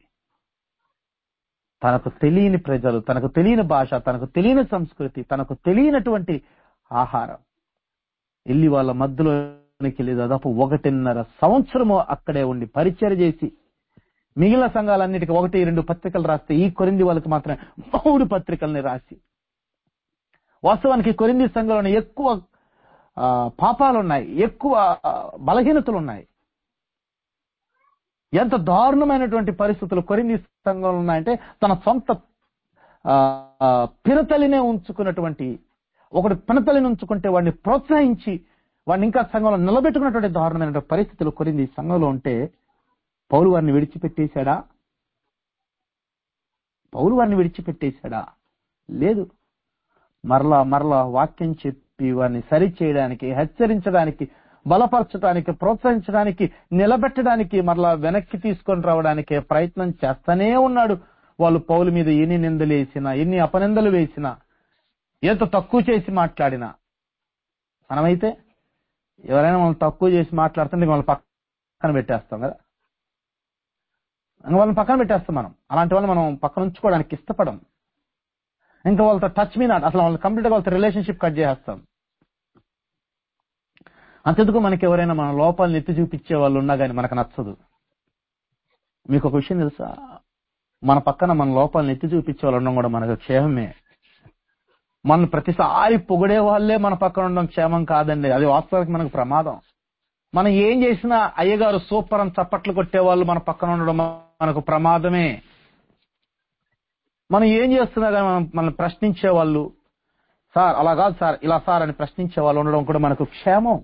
తనకు తెలియని ప్రజలు, తనకు తెలియని భాష, తనకు తెలియని సంస్కృతి, తనకు తెలియనటువంటి ఆహారం వెళ్ళి వాళ్ళ మధ్యలోనికి వెళ్ళి దాదాపు 1.5 సంవత్సరము అక్కడే ఉండి పరిచర్య చేసి, మిగిలిన సంఘాలన్నిటికీ 1-2 పత్రికలు రాస్తే ఈ కొరింథీ వాళ్ళకి మాత్రమే 3 పత్రికల్ని రాసి, వాస్తవానికి కొరింథీ సంఘంలోనే ఎక్కువ పాపాలున్నాయి, ఎక్కువ బలహీనతలు ఉన్నాయి. ఎంత దారుణమైనటువంటి పరిస్థితులు కొరింథీ సంఘంలో ఉన్నాయంటే, తన సొంత పినతల్లినే ఉంచుకున్నటువంటి ఒకటి, పినతల్లిని ఉంచుకుంటే వాడిని ప్రోత్సహించి వాడిని ఇంకా సంఘంలో నిలబెట్టుకున్నటువంటి దారుణమైనటువంటి పరిస్థితులు కొరింథీ సంఘంలో ఉంటే, పౌలు వారిని విడిచిపెట్టేశాడా? లేదు. మరలా వాక్యం చెప్పి వారిని సరిచేయడానికి, హెచ్చరించడానికి, బలపరచడానికి, ప్రోత్సహించడానికి, నిలబెట్టడానికి, మరలా వెనక్కి తీసుకొని రావడానికి ప్రయత్నం చేస్తానే ఉన్నాడు. వాళ్ళు పౌలు మీద ఎన్ని నిందలు వేసినా, ఎన్ని అపనిందలు వేసినా, ఎంత తక్కువ చేసి మాట్లాడినా, మనమైతే ఎవరైనా మనం తక్కువ చేసి మాట్లాడుతుంటే వాళ్ళని పక్కన పెట్టేస్తాం కదా, వాళ్ళని పక్కన పెట్టేస్తాం. మనం అలాంటి వాళ్ళని మనం పక్కన ఉంచుకోవడానికి ఇష్టపడం. ఇంకా వాళ్ళతో టచ్ మీ నాట్, అసలు వాళ్ళని కంప్లీట్గా వాళ్ళతో రిలేషన్షిప్ కట్ చేసేస్తాం. అంతెందుకు మనకి ఎవరైనా మన లోపాలను ఎత్తి చూపించే వాళ్ళు ఉన్నా కానీ మనకు నచ్చదు. మీకు ఒక విషయం తెలుసా, మన పక్కన మన లోపాలను ఎత్తి చూపించే వాళ్ళు ఉండడం కూడా మనకు క్షేమమే. మన ప్రతిసారి పొగిడే వాళ్ళే మన పక్కన ఉండడం క్షేమం కాదండి, అది వాస్తవానికి మనకు ప్రమాదం. మనం ఏం చేసినా అయ్యగారు సూపర్ అని చప్పట్లు కొట్టే వాళ్ళు మన పక్కన ఉండడం మనకు ప్రమాదమే. మనం ఏం చేస్తున్నా కానీ మనం ప్రశ్నించే వాళ్ళు, సార్ అలా కాదు సార్, ఇలా సార్ అని ప్రశ్నించే వాళ్ళు ఉండడం కూడా మనకు క్షేమం.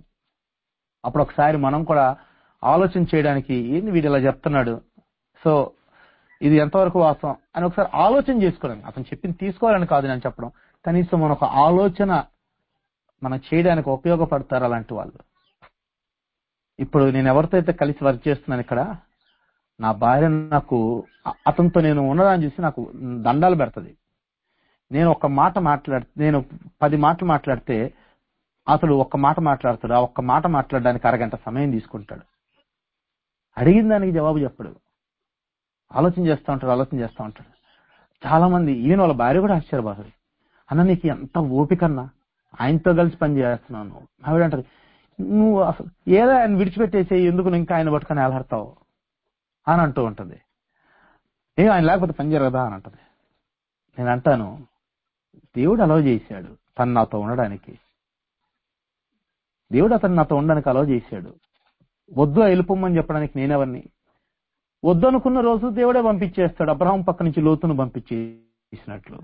అప్పుడు ఒకసారి మనం కూడా ఆలోచన చేయడానికి, ఏంది వీడు ఇలా చెప్తున్నాడు, సో ఇది ఎంతవరకు వాస్తవం అని ఒకసారి ఆలోచన చేసుకోవడం. అతను చెప్పింది తీసుకోవాలని కాదు నేను చెప్పడం, కనీసం మన ఒక ఆలోచన మనం చేయడానికి ఉపయోగపడతారు అలాంటి వాళ్ళు. ఇప్పుడు నేను ఎవరితో అయితే కలిసి వర్క్ చేస్తున్నాను ఇక్కడ, నా భార్య నాకు అతనితో నేను ఉన్నదాన్ని చూసి నాకు దండాలు పెడుతుంది. నేను ఒక్క మాట నేను 10 మాటలు మాట్లాడితే అతడు ఒక్క మాట మాట్లాడతాడు. ఆ ఒక్క మాట మాట్లాడడానికి అరగంట సమయం తీసుకుంటాడు. అడిగిన దానికి జవాబు చెప్పడు, ఆలోచన చేస్తూ ఉంటాడు. చాలా మంది ఈయన వాళ్ళ భార్య కూడా ఆశ్చర్యపోతుంది. అన్న నీకు ఎంత ఓపికన్నా, ఆయనతో కలిసి పని చేస్తున్నాను. ఆవిడ అంటారు, నువ్వు అసలు ఏదో ఆయన విడిచిపెట్టేసి ఎందుకు నువ్వు ఇంకా ఆయన పట్టుకొని ఏలాడతావు అని అంటూ ఉంటుంది. ఆయన లేకపోతే పని జరగదా అని అంటది. నేను అంటాను, దేవుడు అలౌ చేశాడు తను నాతో ఉండడానికి. దేవుడు అతను నాతో ఉండడానికి అలౌ చేశాడు. వద్దు వెళ్ళిపోమని చెప్పడానికి నేనెవరిని? వద్దు అనుకున్న రోజు దేవుడే పంపించేస్తాడు. అబ్రహాం పక్క నుంచి లోతును పంపించేసినట్లు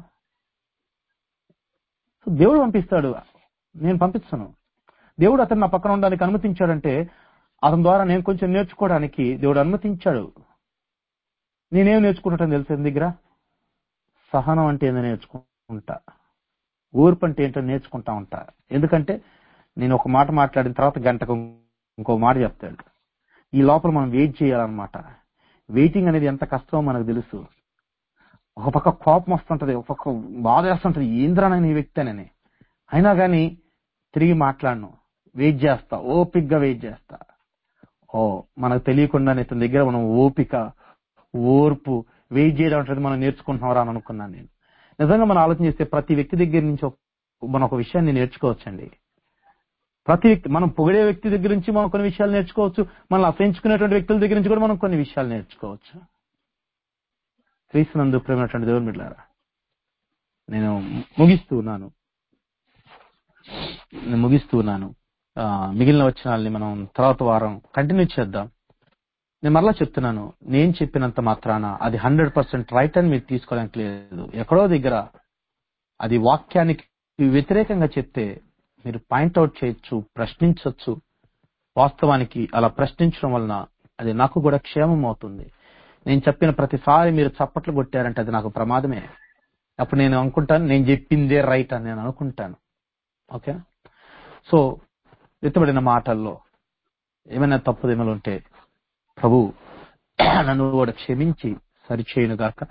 దేవుడు పంపిస్తాడు, నేను పంపిస్తాను. దేవుడు అతను నా పక్కన ఉండడానికి అనుమతించాడంటే అతని ద్వారా నేను కొంచెం నేర్చుకోవడానికి దేవుడు అనుమతించాడు. నేనేం నేర్చుకుంటాను తెలుసు ఆయన దగ్గర? సహనం అంటే ఏందో నేర్చుకుంటా, ఓర్పు అంటే ఏంటో నేర్చుకుంటా ఉంటా. ఎందుకంటే నేను ఒక మాట మాట్లాడిన తర్వాత గంటకు ఇంకో మాట చెప్తాడు. ఈ లోపల మనం వెయిట్ చేయాలన్నమాట. వెయిటింగ్ అనేది ఎంత కష్టమో మనకు తెలుసు. ఒక పక్క కోపం వస్తుంటది, ఒక పక్క బాధ వేస్తుంటది, ఏంద్రానని ఈ వ్యక్తి అని. అయినా కానీ తిరిగి మాట్లాడను, వెయిట్ చేస్తా, ఓపికగా వెయిట్ చేస్తా. మనకు తెలియకుండానే ఇతని దగ్గర మనం ఓపిక, ఓర్పు, వెయిట్ చేయడం అంటే మనం నేర్చుకుంటున్నారా అని అనుకున్నాను నేను. నిజంగా మనం ఆలోచన చేస్తే ప్రతి వ్యక్తి దగ్గర నుంచి మనం ఒక విషయాన్ని నేర్చుకోవచ్చండి. ప్రతి వ్యక్తి, మనం పొగిడే వ్యక్తి దగ్గర నుంచి మనం కొన్ని విషయాలు నేర్చుకోవచ్చు, మనం అసహించుకునేటువంటి వ్యక్తుల దగ్గర నుంచి కూడా మనం కొన్ని విషయాలు నేర్చుకోవచ్చు. క్రీస్తునందు ప్రేమైనటువంటి దేవుని బిడ్డలారా, నేను ముగిస్తున్నాను. మిగిలిన వచనాల్ని మనం తర్వాత వారం కంటిన్యూ చేద్దాం. నేను మరలా చెప్తున్నాను, నేను చెప్పినంత మాత్రాన అది 100% రైట్ అని మీరు తీసుకోవడానికి లేదు. ఎక్కడో దగ్గర అది వాక్యానికి వ్యతిరేకంగా చెప్తే మీరు పాయింట్అవుట్ చేయొచ్చు, ప్రశ్నించవచ్చు. వాస్తవానికి అలా ప్రశ్నించడం వలన అది నాకు కూడా క్షేమం అవుతుంది. నేను చెప్పిన ప్రతిసారి మీరు చప్పట్లు కొట్టారంటే అది నాకు ప్రమాదమే. అప్పుడు నేను అనుకుంటాను నేను చెప్పిందే రైట్ అని నేను అనుకుంటాను. ఓకే, సో ఎత్తబడిన మాటల్లో ఏమైనా తప్పుదేమలు ఉంటే ప్రభు నన్ను కూడా క్షమించి సరిచేయునుగాక.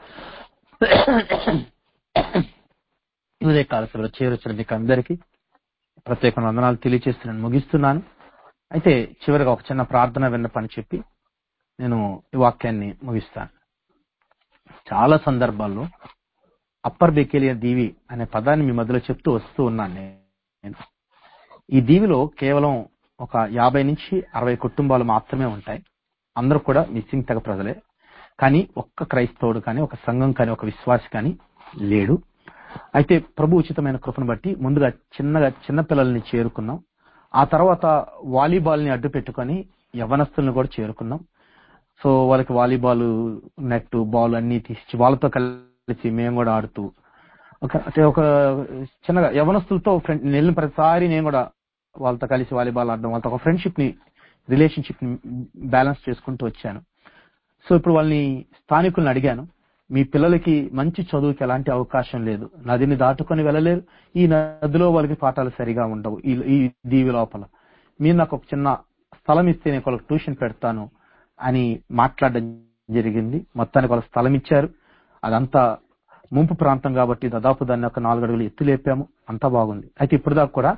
ఇదే కాలసభలో చేరొచ్చిన మీకు అందరికీ ప్రత్యేక వందనాలు తెలియజేస్తూ నేను ముగిస్తున్నాను. అయితే చివరిగా ఒక చిన్న ప్రార్థన విన్నపని చెప్పి నేను ఈ వాక్యాన్ని ముగిస్తాను. చాలా సందర్భాల్లో అప్పర్ బెకేలియా దీవి అనే పదాన్ని మీ మధ్యలో చెప్తూ వస్తూ ఉన్నాను నేను. ఈ దీవిలో కేవలం ఒక 50 నుంచి 60 కుటుంబాలు మాత్రమే ఉంటాయి. అందరూ కూడా మిస్సింగ్ తెగ ప్రజలే. కానీ ఒక్క క్రైస్తవుడు కానీ, ఒక సంఘం కానీ, ఒక విశ్వాసి కానీ లేడు. అయితే ప్రభు ఉచితమైన కృపను బట్టి ముందుగా చిన్న పిల్లల్ని చేరుకున్నాం. ఆ తర్వాత వాలీబాల్ ని అడ్డు పెట్టుకొని యవ్వనస్తుల్ని కూడా చేరుకున్నాం. సో వాళ్ళకి వాలీబాల్ నెట్ బాల్ అన్ని తీసి వాళ్ళతో కలిసి మేము కూడా ఆడుతూ ఒక చిన్నగా యవ్వనస్తులతో వెళ్ళిన ప్రతిసారి నేను కూడా వాళ్ళతో కలిసి వాలీబాల్ ఆడడం, వాళ్ళతో ఒక రిలేషన్షిప్ ని బ్యాలెన్స్ చేసుకుంటూ వచ్చాను. సో ఇప్పుడు వాళ్ళని స్థానికులను అడిగాను, మీ పిల్లలకి మంచి చదువుకి ఎలాంటి అవకాశం లేదు, నదిని దాటుకొని వెళ్ళలేరు, ఈ నదిలో వాళ్ళకి పాఠాలు సరిగా ఉండవు, ఈ దీవి లోపల మీరు నాకు ఒక చిన్న స్థలం ఇస్తే నేను వాళ్ళకి ట్యూషన్ పెడతాను అని మాట్లాడడం జరిగింది. మొత్తానికి వాళ్ళ స్థలం ఇచ్చారు. అదంతా ముంపు ప్రాంతం కాబట్టి దాదాపు దాన్ని ఒక 4 అడుగులు ఎత్తు లేపాము. అంతా బాగుంది. అయితే ఇప్పుడు దాకా కూడా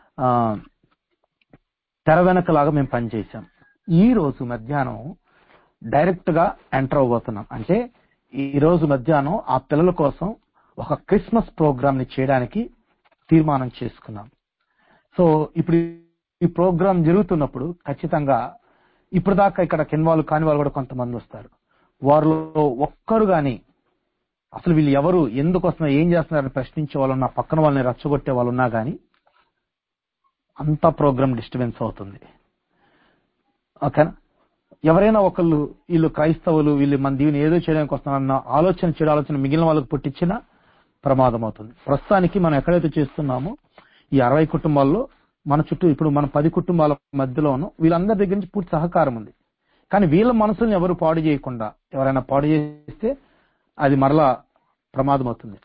తెర వెనకలాగా మేము పనిచేసాం. ఈ రోజు మధ్యాహ్నం డైరెక్ట్ గా ఎంటర్ అవబోతున్నాం. అంటే ఈ రోజు మధ్యాహ్నం ఆ పిల్లల కోసం ఒక క్రిస్మస్ ప్రోగ్రామ్ ని చేయడానికి తీర్మానం చేసుకున్నాం. సో ఇప్పుడు ఈ ప్రోగ్రాం జరుగుతున్నప్పుడు ఖచ్చితంగా ఇప్పుడు దాకా ఇక్కడ కిన్వాళ్ళు కాని వాళ్ళు కూడా కొంతమంది వస్తారు. వారిలో ఒక్కరు గాని అసలు వీళ్ళు ఎవరు, ఎందుకు వస్తున్నారు, ఏం చేస్తున్నారని ప్రశ్నించే వాళ్ళు ఉన్నా, పక్కన వాళ్ళని రచ్చగొట్టే వాళ్ళు ఉన్నా గానీ అంతా ప్రోగ్రామ్ డిస్టర్బెన్స్ అవుతుంది. ఓకేనా? ఎవరైనా ఒకళ్ళు వీళ్ళు క్రైస్తవులు, వీళ్ళు మన దీవిని ఏదో చేయడానికి వస్తున్నారన్న చెడు ఆలోచన మిగిలిన వాళ్ళకి పుట్టించినా ప్రమాదం అవుతుంది. ప్రస్తుతానికి మనం ఎక్కడైతే చేస్తున్నామో ఈ 60 కుటుంబాల్లో మన చుట్టూ ఇప్పుడు మన 10 కుటుంబాల మధ్యలో ఉన్నాం. వీళ్ళందరి దగ్గర నుంచి పూర్తి సహకారం ఉంది. కానీ వీళ్ళ మనసుల్ని ఎవరు పాడు చేయకుండా ఎవరైనా పాడు చేస్తే అది మరలా ప్రమాదం అవుతుంది.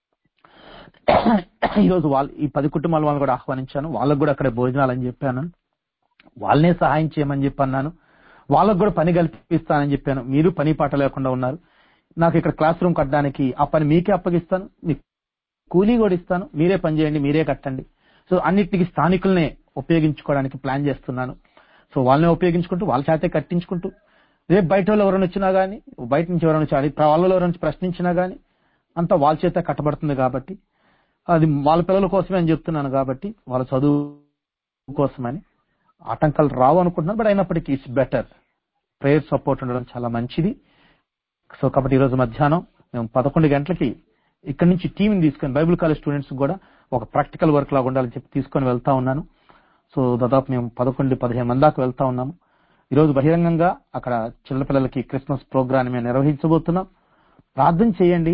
ఈరోజు ఈ 10 కుటుంబాల వాళ్ళని కూడా ఆహ్వానించాను. వాళ్ళకు కూడా అక్కడ భోజనాలు అని చెప్పాను. వాళ్ళనే సహాయం చేయమని చెప్పి అన్నాను. వాళ్ళకు కూడా పని కల్పిస్తానని చెప్పాను. మీరు పని పాట లేకుండా ఉన్నారు. నాకు ఇక్కడ క్లాస్ రూమ్ కట్టడానికి ఆ పని మీకే అప్పగిస్తాను, మీకు కూలీ కూడా ఇస్తాను, మీరే పని చేయండి, మీరే కట్టండి. సో అన్నిటికీ స్థానికులనే ఉపయోగించుకోవడానికి ప్లాన్ చేస్తున్నాను. సో వాళ్ళనే ఉపయోగించుకుంటూ వాళ్ళ చేతే కట్టించుకుంటూ రేపు బయట వాళ్ళు ఎవరైనా వచ్చినా గానీ, బయట నుంచి ఎవరైనా వచ్చి వాళ్ళలో ఎవరైనా ప్రశ్నించినా గానీ అంతా వాళ్ళ చేత కట్టబడుతుంది. కాబట్టి అది వాళ్ళ పిల్లల కోసమే అని చెప్తున్నాను. కాబట్టి వాళ్ళ చదువు కోసమని ఆటంకాలు రావు అనుకుంటున్నాను. బట్ అయినప్పటికీ ఇట్స్ బెటర్, ప్రేయర్ సపోర్ట్ ఉండడం చాలా మంచిది. సో కాబట్టి ఈరోజు మధ్యాహ్నం మేము 11 గంటలకి ఇక్కడి నుంచి టీంని తీసుకొని బైబిల్ కాలేజ్ స్టూడెంట్స్ కూడా ఒక ప్రాక్టికల్ వర్క్ లాగా ఉండాలని చెప్పి తీసుకొని వెళ్తా ఉన్నాను. సో దాదాపు మేము 11-15 మంది దాకా వెళ్తా ఉన్నాము. ఈరోజు బహిరంగంగా అక్కడ చిన్నపిల్లలకి క్రిస్మస్ ప్రోగ్రామ్ మేము నిర్వహించబోతున్నాం. ప్రార్థన చేయండి,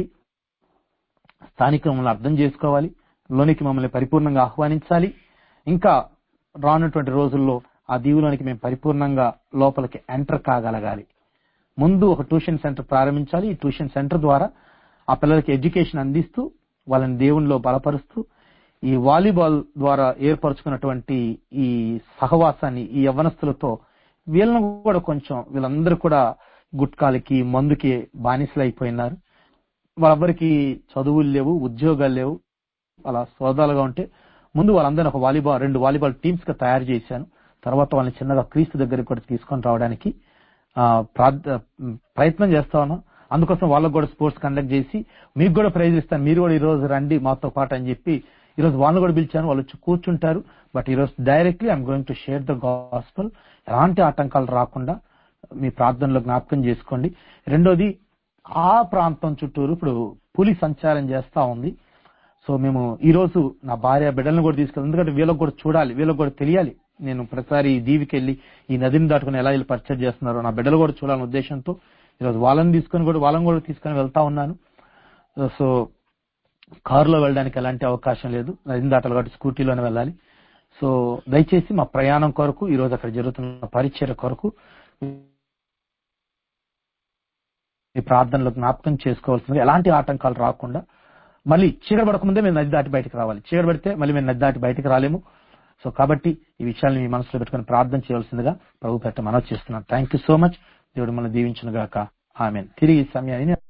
స్థానిక మమ్మల్ని అర్థం చేసుకోవాలి, లోనికి మమ్మల్ని పరిపూర్ణంగా ఆహ్వానించాలి. ఇంకా రానున్నటువంటి రోజుల్లో ఆ దీవులోనికి మేము పరిపూర్ణంగా లోపలికి ఎంటర్ కాగలగాలి. ముందు ఒక ట్యూషన్ సెంటర్ ప్రారంభించాలి. ఈ ట్యూషన్ సెంటర్ ద్వారా ఆ పిల్లలకి ఎడ్యుకేషన్ అందిస్తూ వాళ్ళని దేవునిలో బలపరుస్తూ ఈ వాలీబాల్ ద్వారా ఏర్పరచుకున్నటువంటి ఈ సహవాసాన్ని ఈ యవ్వనస్తులతో వీళ్ళను కూడా కొంచెం వీళ్ళందరూ కూడా గుట్కాలకి మందుకి బానిసలు అయిపోయినారు. వాళ్ళెవ్వరికి చదువులు లేవు, ఉద్యోగాలు లేవు. అలా సోదాలుగా ఉంటే ముందు వాళ్ళందరినీ ఒక 2 వాలీబాల్ టీమ్స్ గా తయారు చేశాను. తర్వాత వాళ్ళని చిన్నగా క్రీస్తు దగ్గరికి కూడా తీసుకొని రావడానికి ప్రయత్నం చేస్తా ఉన్నాం. అందుకోసం వాళ్ళకు కూడా స్పోర్ట్స్ కండక్ట్ చేసి మీకు కూడా ప్రైజ్ ఇస్తాను, మీరు కూడా ఈ రోజు రండి మాతో పాటు అని చెప్పి ఈరోజు వాళ్ళని కూడా పిలిచాను. వాళ్ళు వచ్చి కూర్చుంటారు. బట్ ఈరోజు directly I'm going to share the gospel. ఎలాంటి ఆటంకాలు రాకుండా మీ ప్రార్థనలో జ్ఞాపకం చేసుకోండి. రెండోది, ఆ ప్రాంతం చుట్టూరు ఇప్పుడు పులి సంచారం చేస్తా ఉంది. సో మేము ఈ రోజు నా భార్య బిడ్డలను కూడా తీసుకెళ్ళాలి. ఎందుకంటే వీళ్ళకి కూడా చూడాలి, వీళ్ళకి కూడా తెలియాలి. నేను ప్రతిసారి ఈ దీవికి వెళ్ళి ఈ నదిని దాటుకుని ఎలా వీళ్ళు పర్చేజ్ చేస్తున్నారో నా బిడ్డలు కూడా చూడాలనే ఉద్దేశంతో ఈరోజు వాళ్ళని కూడా తీసుకొని వెళ్తా ఉన్నాను. సో కారులో వెళ్ళడానికి ఎలాంటి అవకాశం లేదు, నదిని దాటాలి కాబట్టి స్కూటీలోనే వెళ్ళాలి. సో దయచేసి మా ప్రయాణం కొరకు ఈ రోజు అక్కడ జరుగుతున్న పరిచర్య కొరకు ఈ ప్రార్థనలో జ్ఞాపకం చేసుకోవాల్సింది. ఎలాంటి ఆటంకాలు రాకుండా మళ్ళీ చీకటి పడకముందే మేము నది దాటి బయటకు రావాలి. చీకటి పడితే మళ్ళీ మేము నది దాటి బయటకు రాలేము. సో కాబట్టి ఈ విషయాన్ని మీ మనసులో పెట్టుకుని ప్రార్థన చేయవలసిందిగా ప్రభు పెట్ట మనవి చేస్తున్నాను. Thank you so much. దేవుడు మనల్ని దీవించును గాక. ఆమేన్. తిరిగి ఈ సమయాన్ని